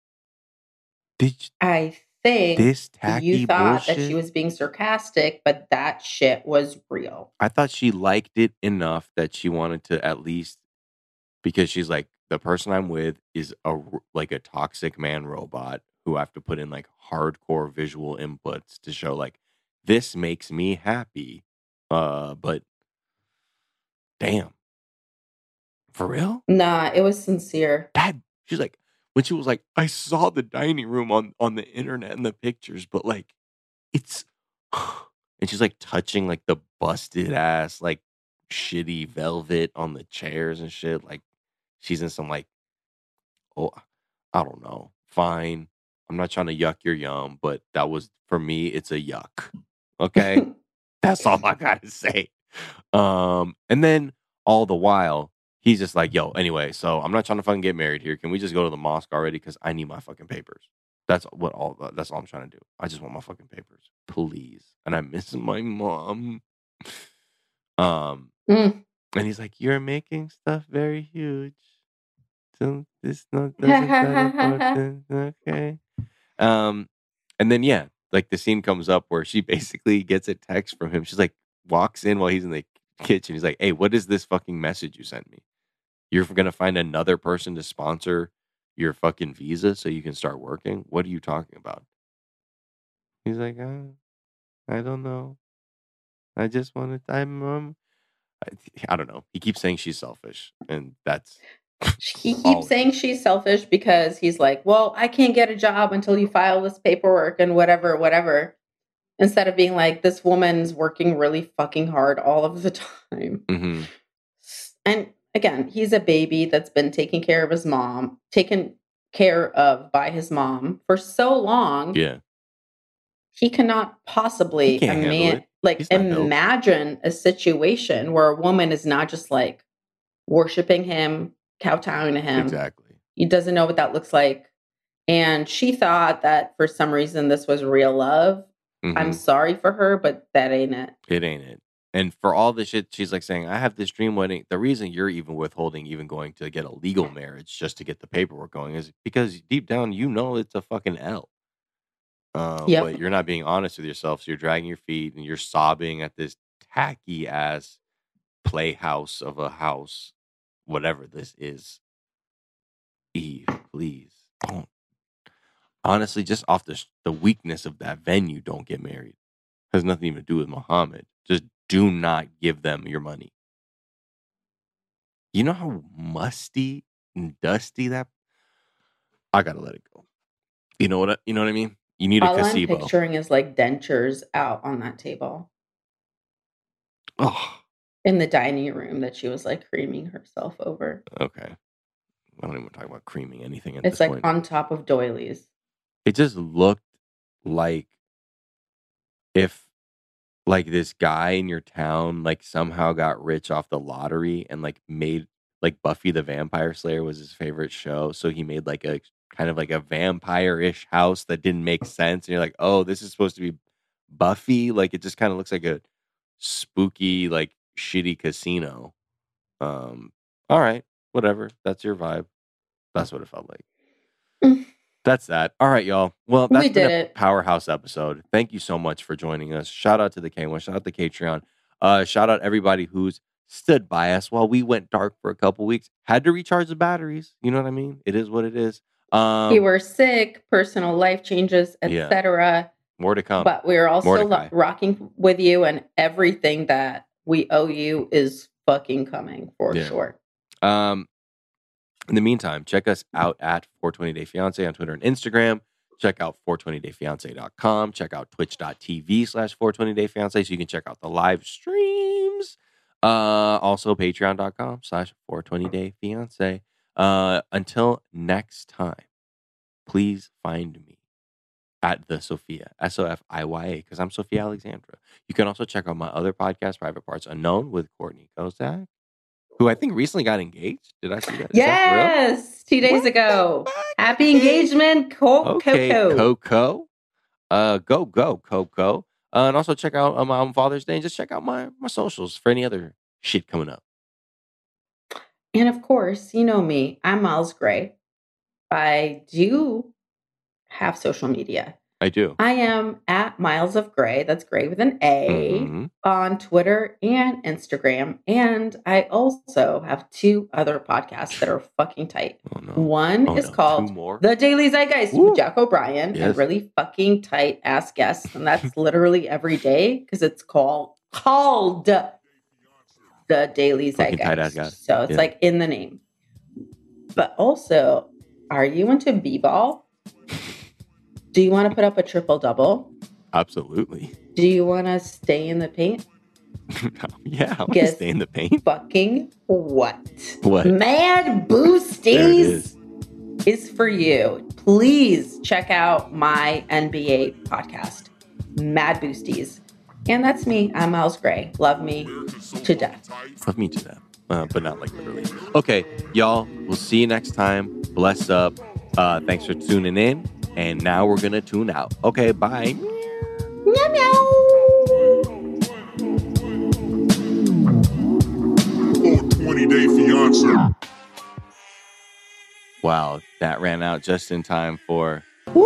Did you, I think this tacky you thought that she bullshit? was being sarcastic, but that shit was real. I thought she liked it enough that she wanted to at least because she's like the person I'm with is a r- like a toxic man robot who I have to put in like hardcore visual inputs to show like this makes me happy. Uh, but damn, for real? Nah, it was sincere. That she's like when she was like, I saw the dining room on on the internet and the pictures, but like it's and she's like touching like the busted ass like shitty velvet on the chairs and shit. Like she's in some like oh I don't know. Fine. I'm not trying to yuck your yum, but that was for me, it's a yuck. Okay. That's all I gotta say. Um, and then all the while, he's just like, yo, anyway, so I'm not trying to fucking get married here. Can we just go to the mosque already? Because I need my fucking papers. That's what all that's all I'm trying to do. I just want my fucking papers. Please. And I miss my mom. Um Mm. and he's like, you're making stuff very huge. So this not doesn't that important. Okay. Um and then yeah, like the scene comes up where she basically gets a text from him. She's like walks in while he's in the kitchen. He's like, hey, what is this fucking message you sent me? You're gonna find another person to sponsor your fucking visa so you can start working? What are you talking about? He's like, uh, I don't know. I just wanted. I'm. Um, I, I don't know. He keeps saying she's selfish, and that's. He all keeps it saying she's selfish because he's like, well, I can't get a job until you file this paperwork and whatever, whatever. Instead of being like, this woman's working really fucking hard all of the time. Mm-hmm. And again, he's a baby that's been taken care of his mom, taken care of by his mom for so long. Yeah. He cannot possibly He can't handle ima- it. like He's not dope. imagine a situation where a woman is not just like worshiping him, kowtowing to him. Exactly. He doesn't know what that looks like. And she thought that for some reason this was real love. Mhm. I'm sorry for her, but that ain't it. It ain't it. And for all the shit, she's like saying, I have this dream wedding. The reason you're even withholding, even going to get a legal marriage just to get the paperwork going is because deep down, you know, it's a fucking L. Um, Yep. But you're not being honest with yourself. So you're dragging your feet and you're sobbing at this tacky ass playhouse of a house, whatever this is. Eve, please don't. Honestly, just off the the weakness of that venue, don't get married. Has nothing even to do with Muhammad. Just do not give them your money. You know how musty and dusty that. I gotta let it go. You know what? I, you know what I mean. You need a All I'm gazebo. picturing is like dentures out on that table Oh, in the dining room that she was like creaming herself over. okay. I don't even talk about creaming anything at It's this like point. on top of doilies. it just looked like if like this guy in your town like somehow got rich off the lottery and like made like Buffy the Vampire Slayer was his favorite show, so he made like a kind of like a vampire-ish house that didn't make sense, and you're like, oh, this is supposed to be Buffy. Like it just kind of looks like a spooky like shitty casino. Um all right, whatever, that's your vibe. That's what it felt like. Mm. That's that. All right, y'all. Well, that's We been did a it. powerhouse episode. Thank you so much for joining us. Shout out to the K one. Shout out to Patreon. Uh, shout out everybody who's stood by us while we went dark for a couple weeks. Had to recharge the batteries. You know what I mean? It is what it is. Um, You were sick, personal life changes, Yeah. et cetera. more to come. But we're also Mordecai. lo- rocking with you, and everything that we owe you is fucking coming for Yeah. sure. Um, in the meantime, check us out at four twenty Day Fiance on Twitter and Instagram. Check out four twenty day fiance dot com. Check out twitch.tv slash 420dayfiance so you can check out the live streams. Uh, also, patreon.com slash 420dayfiance. Uh, until next time, please find me at the Sophia, S O F I Y A, because I'm Sophia Alexandra. You can also check out my other podcast, Private Parts Unknown, with Courtney Kozak, who I think recently got engaged. Did I see that? Is that real? Yes, two days What the ago. fuck? Happy engagement, Co- Okay, Coco. Coco. Uh, go, go, Coco. Uh, and also check out um, on Father's Day and just check out my, my socials for any other shit coming up. And of course, you know me, I'm Miles Gray. I do have social media. I do. I am at Miles of Gray. That's Gray with an A Mhm. on Twitter and Instagram. And I also have two other podcasts that are fucking tight. Oh, no. One Oh, is no. called Two more? The Daily Zeitgeist Woo. with Jack O'Brien Yes. and really fucking tight ass guests. And that's literally every day because it's called called The Daily Fucking tight ass Zeitgeist. guy. So it's Yeah. like in the name. But also, are you into b-ball? Do you want to put up a triple double? Absolutely. Do you want to stay in the paint? Yeah, I want to Guess stay in the paint. Fucking what? What? Mad There it Boosties is. is for you. Please check out my N B A podcast, Mad Boosties. And that's me. I'm Miles Gray. Love me to death. Love me to that. Uh, but not like literally. Okay, y'all. We'll see you next time. Bless up. Uh, thanks for tuning in. And now we're going to tune out. Okay, bye. Meow meow. four twenty Day Fiance. Wow, that ran out just in time for...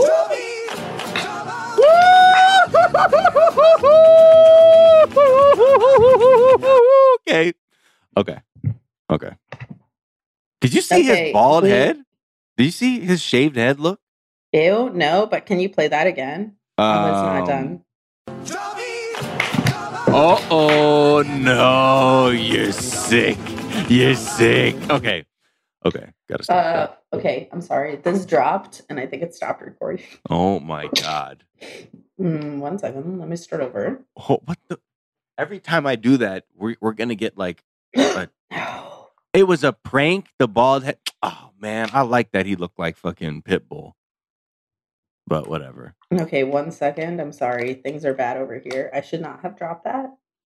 Okay. Okay. Okay. Did you see Okay, his bald we- head? Did you see his shaved head look? Ew, no, but can you play that again? Oh, it's not Um, done. Oh, oh, no. You're sick. You're sick. Okay. Okay. Gotta stop Uh, that. okay, I'm sorry. This dropped, and I think it stopped recording. Oh, my God. Mm, one second. Let me start over. Oh, what the? Every time I do that, we're, we're going to get like, a, No. it was a prank. The bald head. Oh, man. I like that he looked like fucking Pitbull. But whatever. Okay, one second. I'm sorry. Things are bad over here. I should not have dropped that.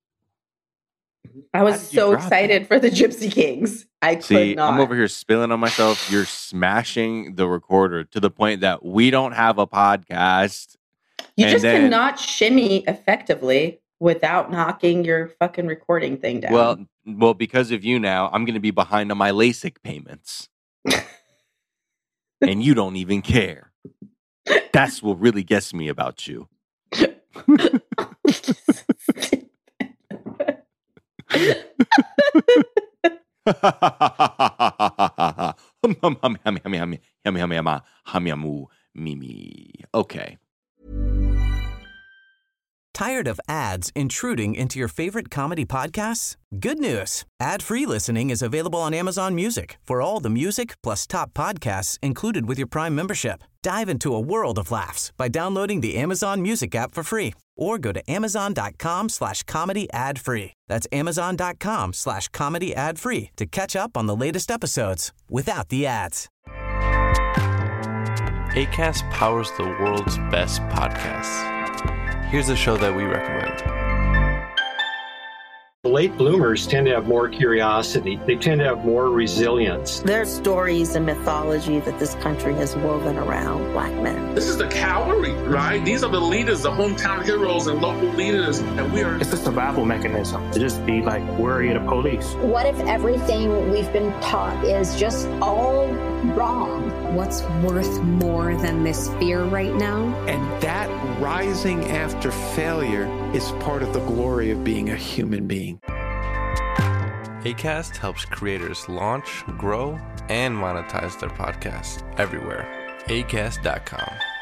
I was did you so drop excited for the Gypsy Kings. I See, could not. I'm over here spilling on myself. You're smashing the recorder to the point that we don't have a podcast. You and just then- cannot shimmy effectively without knocking your fucking recording thing down. Well, well, because of you now, I'm going to be behind on my LASIK payments. And you don't even care. That's what really gets me about you. Okay. Tired of ads intruding into your favorite comedy podcasts? Good news. Ad-free listening is available on Amazon Music for all the music plus top podcasts included with your Prime membership. Dive into a world of laughs by downloading the Amazon Music app for free or go to amazon.com slash comedy ad free. That's amazon.com slash comedy ad free to catch up on the latest episodes without the ads. Acast powers the world's best podcasts. Here's a show that we recommend. Late bloomers tend to have more curiosity. They tend to have more resilience. There's stories and mythology that this country has woven around Black men. This is the cavalry, right? These are the leaders, the hometown heroes and local leaders. And we are... It's a survival mechanism to just be like worry of the police. What if everything we've been taught is just all wrong? What's worth more than this fear right now? And that rising after failure is part of the glory of being a human being. Acast helps creators launch, grow, and monetize their podcasts everywhere. acast dot com.